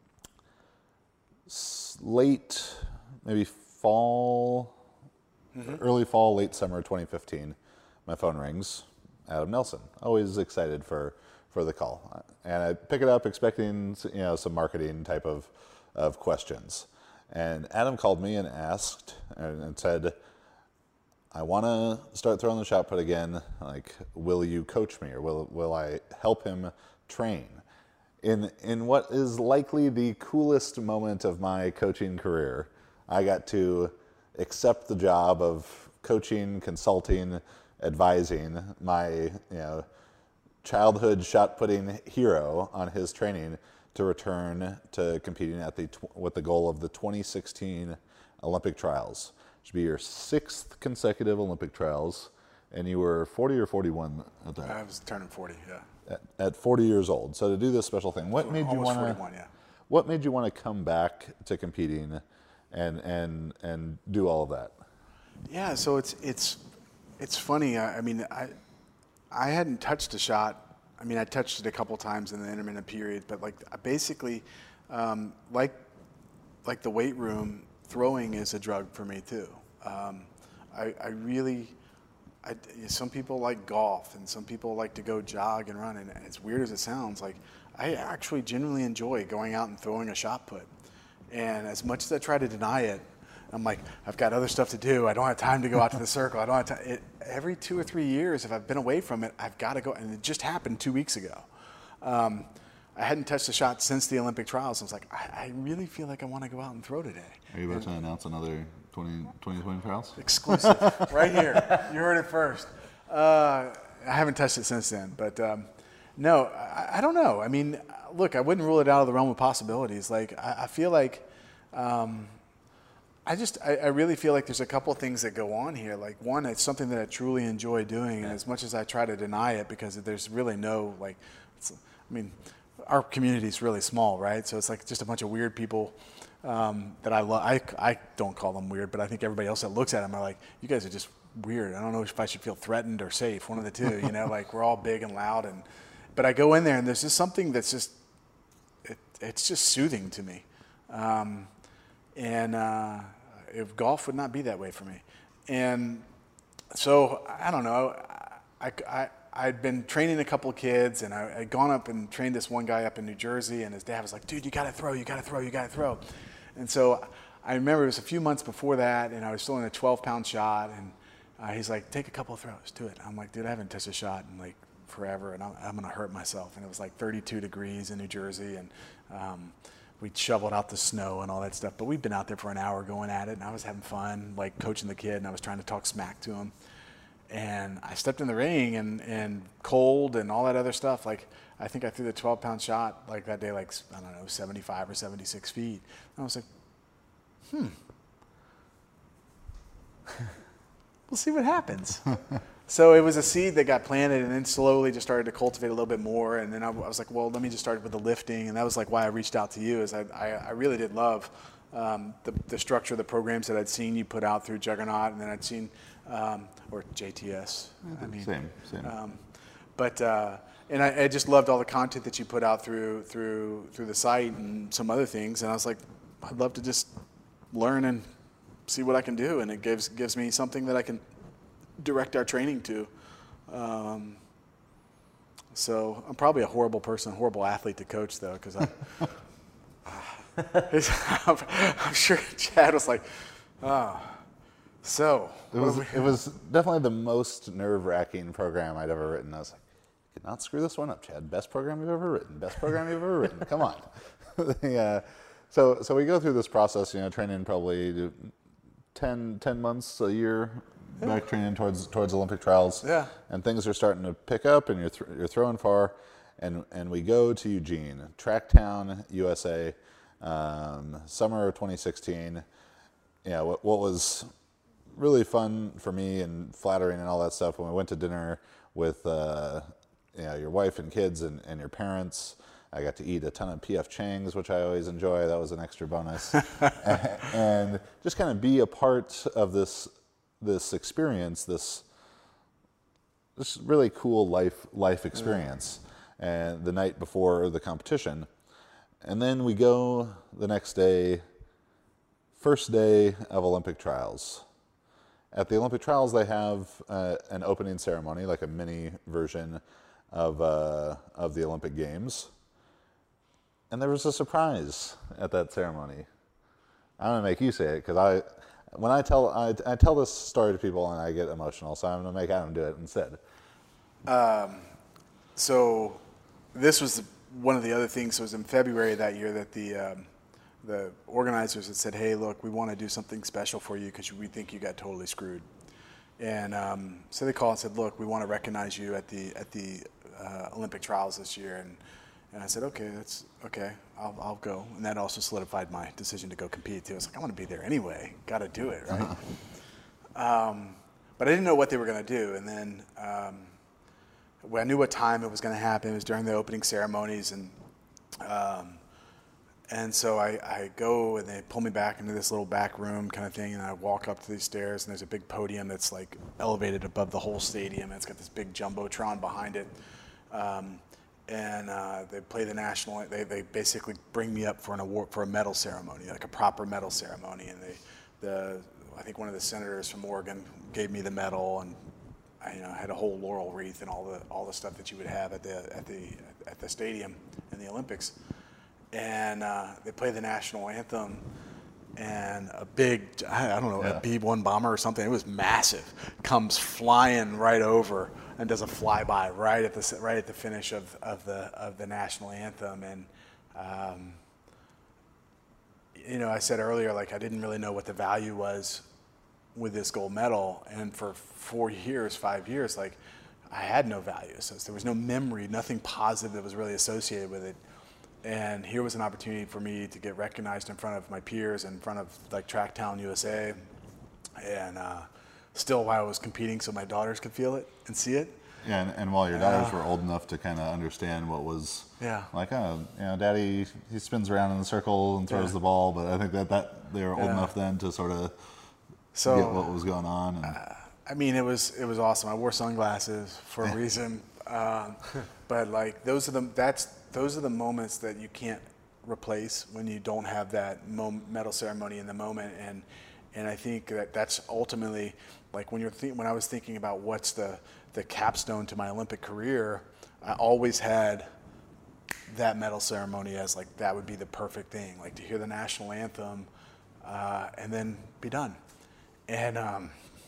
Late, maybe fall, mm-hmm. early fall, late summer twenty fifteen, my phone rings. Adam Nelson. Always excited for, for the call. And I pick it up expecting, you know, some marketing type of, of questions. And Adam called me and asked and, and said, I want to start throwing the shot put again. Like, will you coach me, or will will I help him train? In in what is likely the coolest moment of my coaching career, I got to accept the job of coaching, consulting, advising my you know childhood shot putting hero on his training to return to competing at the with the goal of the twenty sixteen Olympic trials. It should be your sixth consecutive Olympic trials, and you were forty or forty-one at that. I was turning forty, yeah. At, at forty years old. So to do this special thing, what made you Almost want to? forty-one, yeah. What made you want to come back to competing, and and and do all of that? Yeah, so it's it's it's funny. I, I mean, I I hadn't touched a shot. I mean, I touched it a couple times in the intermittent period, but like basically, um, like like the weight room, throwing is a drug for me too. Um, I, I really, I, some people like golf, and some people like to go jog and run. And as weird as it sounds, like I actually genuinely enjoy going out and throwing a shot put. And as much as I try to deny it, I'm like, I've got other stuff to do. I don't have time to go out to the circle. I don't have time. It, every two or three years, if I've been away from it, I've got to go. And it just happened two weeks ago. Um, I hadn't touched a shot since the Olympic trials. I was like, I, I really feel like I want to go out and throw today. Are you about and, to announce another twenty twenty trials? Exclusive, right here. You heard it first. Uh, I haven't touched it since then, but um, no, I, I don't know. I mean, look, I wouldn't rule it out of the realm of possibilities. Like, I, I feel like. Um, I just, I, I really feel like there's a couple things that go on here. Like, one, it's something that I truly enjoy doing, and as much as I try to deny it, because there's really no, like, it's, I mean, our community is really small, right? So it's like just a bunch of weird people um, that I love. I, I don't call them weird, but I think everybody else that looks at them are like, you guys are just weird. I don't know if I should feel threatened or safe, one of the two, you know, like we're all big and loud. and But I go in there, and there's just something that's just, it, it's just soothing to me. Um, And uh, if golf would not be that way for me. And so, I don't know, I, I, I'd been training a couple of kids, and I, I'd gone up and trained this one guy up in New Jersey, and his dad was like, dude, you got to throw, you got to throw, you got to throw. And so I remember it was a few months before that, and I was still in a twelve-pound shot, and uh, he's like, take a couple of throws, do it. I'm like, dude, I haven't touched a shot in like forever, and I'm, I'm going to hurt myself. And it was like thirty-two degrees in New Jersey, and um, we shoveled out the snow and all that stuff. But we'd been out there for an hour going at it, and I was having fun, like coaching the kid, and I was trying to talk smack to him. And I stepped in the ring, and, and cold and all that other stuff. Like, I think I threw the twelve-pound shot like that day, like, I don't know, seventy-five or seventy-six feet. And I was like, hmm. We'll see what happes. So it was a seed that got planted, and then slowly just started to cultivate a little bit more. And then I, I was like, well, let me just start with the lifting. And that was like why I reached out to you, is I, I, I really did love um, the, the structure of the programs that I'd seen you put out through Juggernaut, and then I'd seen, um, or J T S. I mean, same, same. Um, but uh, and I, I just loved all the content that you put out through through through the site and some other things. And I was like, I'd love to just learn and see what I can do, and it gives gives me something that I can direct our training to. Um, so I'm probably a horrible person, a horrible athlete to coach, though, because I, I'm, I'm sure Chad was like, oh, so. It was, it was definitely the most nerve-wracking program I'd ever written. I was like, you could not screw this one up, Chad. Best program you've ever written. Best program you've ever written. Come on. Yeah. So, so we go through this process, you know, training probably ten, ten months, a year back training towards towards Olympic trials. Yeah. And things are starting to pick up, and you're th- you're throwing far, and and we go to Eugene, Tracktown, U S A, um, summer of twenty sixteen. Yeah, what, what was really fun for me and flattering and all that stuff when we went to dinner with uh, you know, your wife and kids and, and your parents. I got to eat a ton of P F Chang's, which I always enjoy. That was an extra bonus. and, and just kind of be a part of this this experience, this this really cool life life experience. Yeah. And the night before the competition. And then we go the next day, first day of Olympic trials. At the Olympic trials, they have uh, an opening ceremony, like a mini version of uh, of the Olympic Games. And there was a surprise at that ceremony. I'm gonna make you say it because I, when I tell I, I tell this story to people and I get emotional, so I'm gonna make Adam do it instead. Um, so this was one of the other things. So it was in February that year that the um, the organizers had said, "Hey, look, we want to do something special for you because we think you got totally screwed." And um, so they called and said, "Look, we want to recognize you at the at the uh, Olympic trials this year." And and I said, "Okay, that's okay. I'll I'll go." And that also solidified my decision to go compete too. I was like, "I want to be there anyway. Got to do it, right?" um, but I didn't know what they were going to do. And then um, when I knew what time it was going to happen. It was during the opening ceremonies, and um, And so I, I go and they pull me back into this little back room kind of thing, and I walk up to these stairs, and there's a big podium that's like elevated above the whole stadium, and it's got this big jumbotron behind it. Um, and uh, they play the national. They they basically bring me up for an award for a medal ceremony, like a proper medal ceremony. And they the I think one of the senators from Oregon gave me the medal, and I you know had a whole laurel wreath and all the all the stuff that you would have at the at the at the stadium in the Olympics. And uh, they play the national anthem, and a big, I don't know, yeah. a B one bomber or something, it was massive, comes flying right over and does a flyby right at the right at the finish of, of the of the national anthem. And um, you know, I said earlier, like I didn't really know what the value was with this gold medal, and for four years, five years, like I had no value. So there was no memory, nothing positive that was really associated with it. And here was an opportunity for me to get recognized in front of my peers, in front of like Tracktown U S A, and uh, still while I was competing, so my daughters could feel it and see it. Yeah, and, and while your daughters uh, were old enough to kind of understand what was yeah. like, oh, you know, Daddy, he spins around in the circle and throws yeah. the ball, but I think that, that they were old yeah. enough then to sort of so, get what was going on. And, uh, I mean, it was it was awesome. I wore sunglasses for a reason, um, but like those are the that's. Those are the moments that you can't replace when you don't have that mom- medal ceremony in the moment, and and I think that that's ultimately like when you're th- when I was thinking about what's the the capstone to my Olympic career, I always had that medal ceremony as like that would be the perfect thing, like to hear the national anthem uh, and then be done. And um,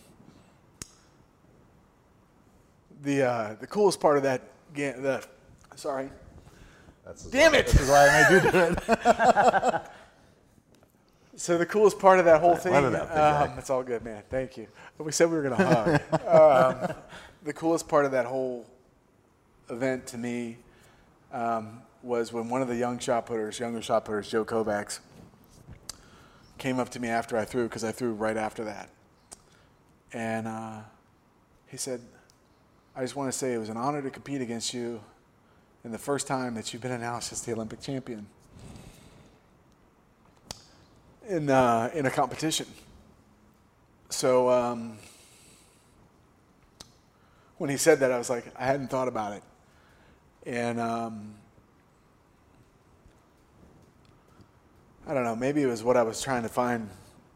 the uh, the coolest part of that ga- the sorry. That's Damn it! This is why I made you do it. So the coolest part of that whole thing, Let it out, um, it's all good, man. Thank you. We said we were going to hug. um, the coolest part of that whole event to me um, was when one of the young shot putters, younger shot putters, Joe Kovacs, came up to me after I threw, because I threw right after that. And uh, he said, I just want to say it was an honor to compete against you, and the first time that you've been announced as the Olympic champion in uh, in a competition. So um, when he said that, I was like, I hadn't thought about it, and um, I don't know. Maybe it was what I was trying to find.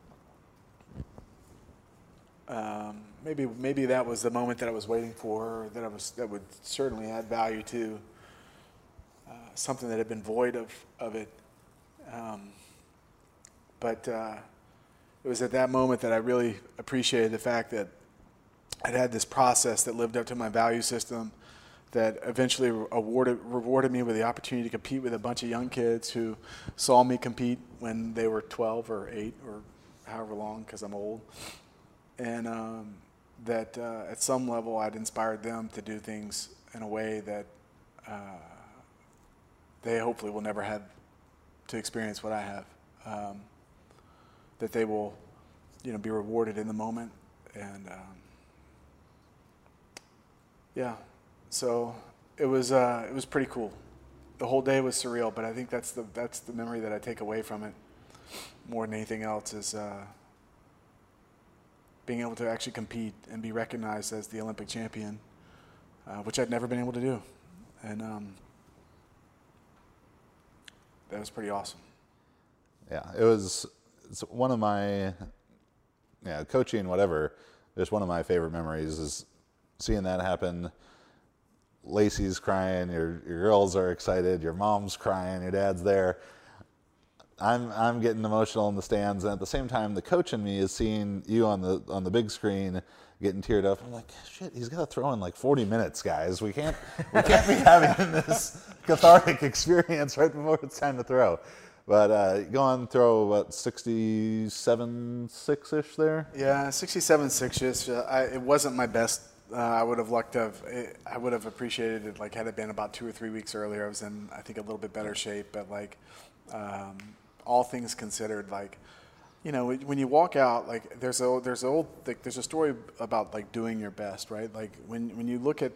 Um, maybe maybe that was the moment that I was waiting for, that I was that would certainly add value to. Uh, something that had been void of, of it. Um, but uh, it was at that moment that I really appreciated the fact that I'd had this process that lived up to my value system, that eventually awarded, rewarded me with the opportunity to compete with a bunch of young kids who saw me compete when they were twelve or eight or however long because I'm old, and um, that uh, at some level I'd inspired them to do things in a way that uh, they hopefully will never have to experience what I have. Um, that they will, you know, be rewarded in the moment, and um, yeah, so it was uh, it was pretty cool. The whole day was surreal, but I think that's the that's the memory that I take away from it more than anything else is uh, being able to actually compete and be recognized as the Olympic champion, uh, which I'd never been able to do, and um, that was pretty awesome. Yeah, it was it's one of my, yeah, coaching, whatever, just one of my favorite memories is seeing that happen. Lacey's crying, your your girls are excited, your mom's crying, your dad's there. I'm I'm getting emotional in the stands, and at the same time, the coach in me is seeing you on the on the big screen getting teared up. I'm like, shit, he's got to throw in like forty minutes, guys. We can't we can't be having this cathartic experience right before it's time to throw. But uh, go on, throw about sixty-seven six-ish there. Yeah, sixty-seven six-ish. Uh, I, it wasn't my best. Uh, I would have liked to have. It, I would have appreciated it. Like had it been about two or three weeks earlier, I was in, I think, a little bit better shape. But like, um, all things considered, like, you know, when you walk out, like, there's a there's a old like, there's a story about like doing your best, right? Like when when you look at.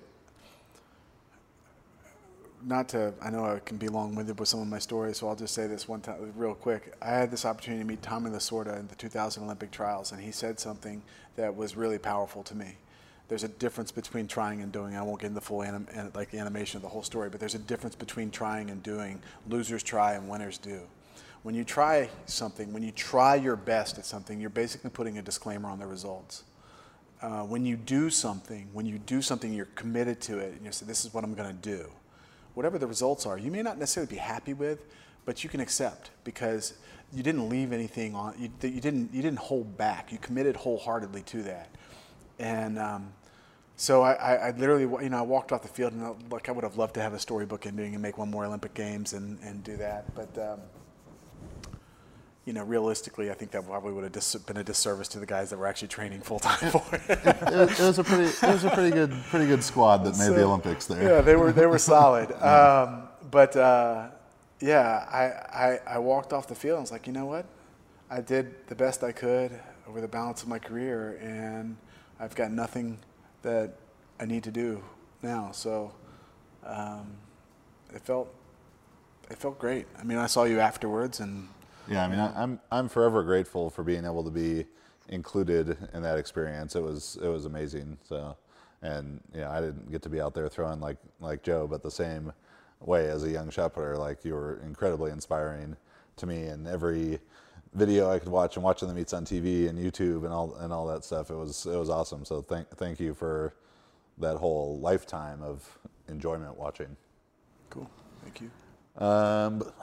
Not to, I know I can be long-winded with some of my stories, so I'll just say this one time real quick. I had this opportunity to meet Tommy Lasorda in the two thousand Olympic trials, and he said something that was really powerful to me. There's a difference between trying and doing. I won't get into the full anim, like the animation of the whole story, but there's a difference between trying and doing. Losers try and winners do. When you try something, when you try your best at something, you're basically putting a disclaimer on the results. Uh, when you do something, when you do something, you're committed to it, and you say, this is what I'm going to do. Whatever the results are, you may not necessarily be happy with, but you can accept because you didn't leave anything on. You, you didn't. You didn't hold back. You committed wholeheartedly to that, and um, so I, I, I literally, you know, I walked off the field and I, like I would have loved to have a storybook ending and make one more Olympic Games and, and do that, but um, you know, realistically, I think that probably would have dis- been a disservice to the guys that were actually training full time for it. it, it, it was a pretty, it was a pretty good, pretty good squad that made So, the Olympics there. Yeah, they were, they were solid. Um, but uh, yeah, I, I, I walked off the field and I was like, you know what? I did the best I could over the balance of my career, and I've got nothing that I need to do now. So um, it felt, it felt great. I mean, I saw you afterwards, and. Yeah, I mean, I, I'm I'm forever grateful for being able to be included in that experience. It was it was amazing. So, and yeah, I didn't get to be out there throwing like like Joe, but the same way as a young shot putter, like you were incredibly inspiring to me. And every video I could watch and watching the meets on T V and YouTube and all and all that stuff, it was it was awesome. So thank thank you for that whole lifetime of enjoyment watching. Cool, thank you. Um, but,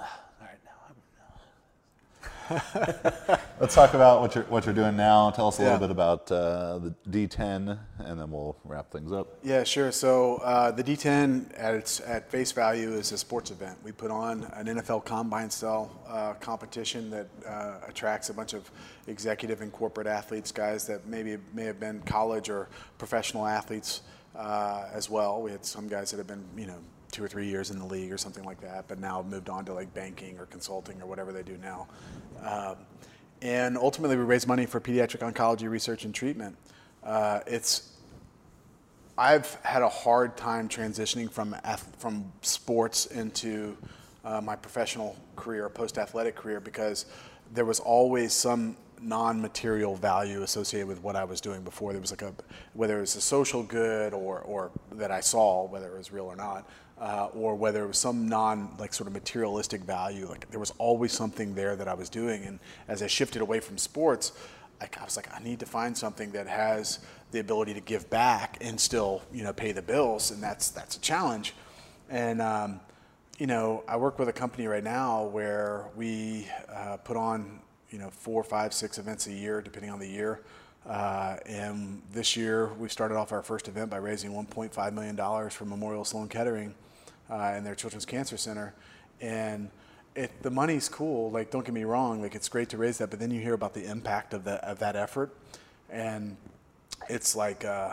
let's talk about what you're what you're doing now. Tell us a Yeah. little bit about uh, the D ten, and then we'll wrap things up. Yeah, sure. So uh, the D ten, at its at face value, is a sports event. We put on an N F L combine style uh, competition that uh, attracts a bunch of executive and corporate athletes, guys that maybe may have been college or professional athletes uh, as well. We had some guys that have been, you know, two or three years in the league or something like that, but now have moved on to like banking or consulting or whatever they do now. Um, and ultimately, we raise money for pediatric oncology research and treatment. Uh, it's I've had a hard time transitioning from from sports into uh, my professional career, post-athletic career, because there was always some non-material value associated with what I was doing before. There was like a, whether it was a social good or, or that I saw, whether it was real or not, uh, or whether it was some non, like sort of materialistic value. Like there was always something there that I was doing. And as I shifted away from sports, I, I was like, I need to find something that has the ability to give back and still, you know, pay the bills. And that's, that's a challenge. And, um, you know, I work with a company right now where we uh, put on, you know, four, five, six events a year, depending on the year. Uh, and this year, we started off our first event by raising one point five million dollars for Memorial Sloan Kettering uh, and their Children's Cancer Center. And it, the money's cool. Like, don't get me wrong. Like, it's great to raise that, but then you hear about the impact of that of that effort, and it's like, uh,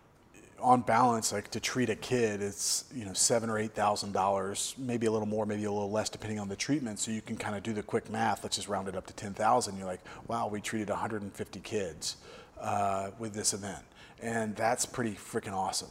on balance, like to treat a kid, it's you know seven or eight thousand dollars, maybe a little more, maybe a little less, depending on the treatment. So you can kind of do the quick math. Let's just round it up to ten thousand. You're like, wow, we treated one hundred fifty kids uh, with this event, and that's pretty freaking awesome.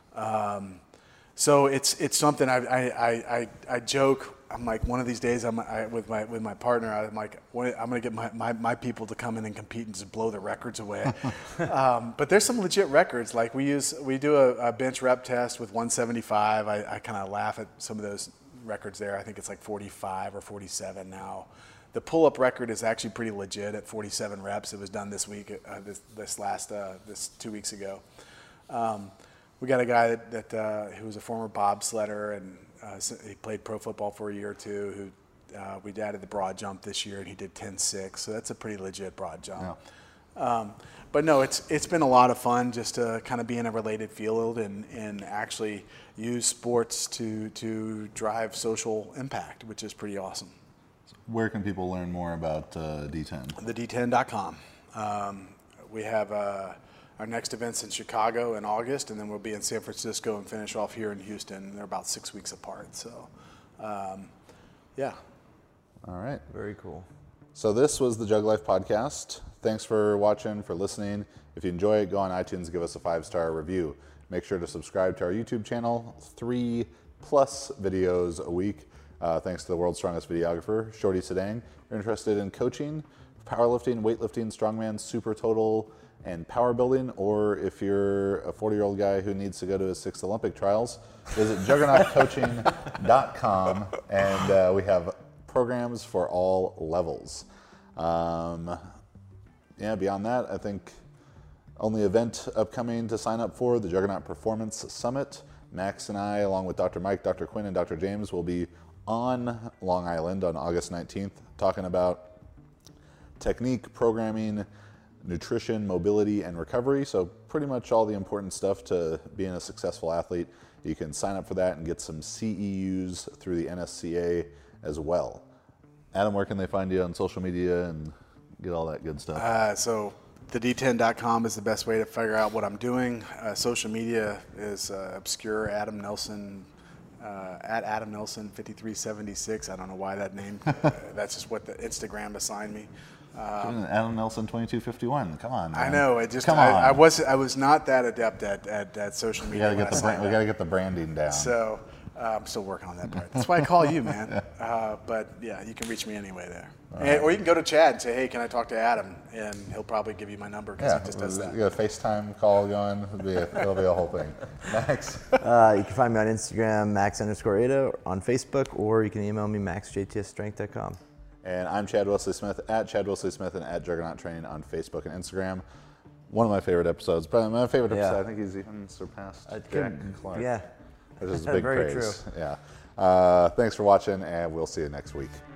Um, so it's it's something I I, I I joke. I'm like, one of these days, I'm I, with my with my partner. I'm like, I'm gonna get my, my, my people to come in and compete and just blow the records away. um, but there's some legit records. Like we use we do a, a bench rep test with one seventy-five. I, I kind of laugh at some of those records there. I think it's like forty-five or forty-seven now. The pull-up record is actually pretty legit at forty-seven reps. It was done this week, uh, this this last uh, this two weeks ago. Um, we got a guy that, that uh, who was a former bobsledder and. Uh, he played pro football for a year or two. Who uh, we added the broad jump this year, and he did ten six. So that's a pretty legit broad jump. Yeah. Um, but no, it's it's been a lot of fun just to kind of be in a related field and, and actually use sports to to drive social impact, which is pretty awesome. Where can people learn more about uh, D ten? the D ten dot com. Um, we have. Uh, Our next event's in Chicago in August, and then we'll be in San Francisco and finish off here in Houston. They're about six weeks apart. So, um, yeah. All right. Very cool. So this was the Jug Life podcast. Thanks for watching, for listening. If you enjoy it, go on iTunes and give us a five-star review. Make sure to subscribe to our YouTube channel. Three plus videos a week. Uh, thanks to the world's strongest videographer, Shorty Sedang. If you're interested in coaching, powerlifting, weightlifting, strongman, super total, and power building, or if you're a forty-year-old guy who needs to go to his sixth Olympic trials, visit juggernaut coaching dot com, and uh, we have programs for all levels. Um, yeah, beyond that, I think only event upcoming to sign up for, the Juggernaut Performance Summit. Max and I, along with Doctor Mike, Doctor Quinn, and Doctor James, will be on Long Island on August nineteenth, talking about technique, programming, nutrition, mobility, and recovery. So pretty much all the important stuff to being a successful athlete. You can sign up for that and get some C E Us through the N S C A as well. Adam, where can they find you on social media and get all that good stuff? Uh, so the D ten dot com is the best way to figure out what I'm doing. Uh, social media is uh, obscure. Adam Nelson, uh, at Adam Nelson fifty-three seventy-six. I don't know why that name. uh, that's just what the Instagram assigned me. Um, Adam Nelson twenty-two fifty-one. Come on, man. I know. It just Come I, on. I was I was not that adept at, at, at social We media. gotta get when the I brand, signed we up. gotta get the branding down. So uh, I'm still working on that part. That's why I call you, man. Uh, but yeah, you can reach me anyway there. And, or you can go to Chad and say, hey, can I talk to Adam? And he'll probably give you my number because yeah, he just does that. You got a FaceTime call going. It'll be a, it'll be a whole thing. Max. Uh, you can find me on Instagram, max underscore Ada, on Facebook, or you can email me, max j t s strength dot com. And I'm Chad Wesley Smith, at Chad Wesley Smith, and at Juggernaut Training on Facebook and Instagram. One of my favorite episodes, but my favorite episode, Yeah. I think he's even surpassed I Jack couldn't- Clark. Yeah. Which is big Very praise. true. Yeah. Uh, thanks for watching, and we'll see you next week.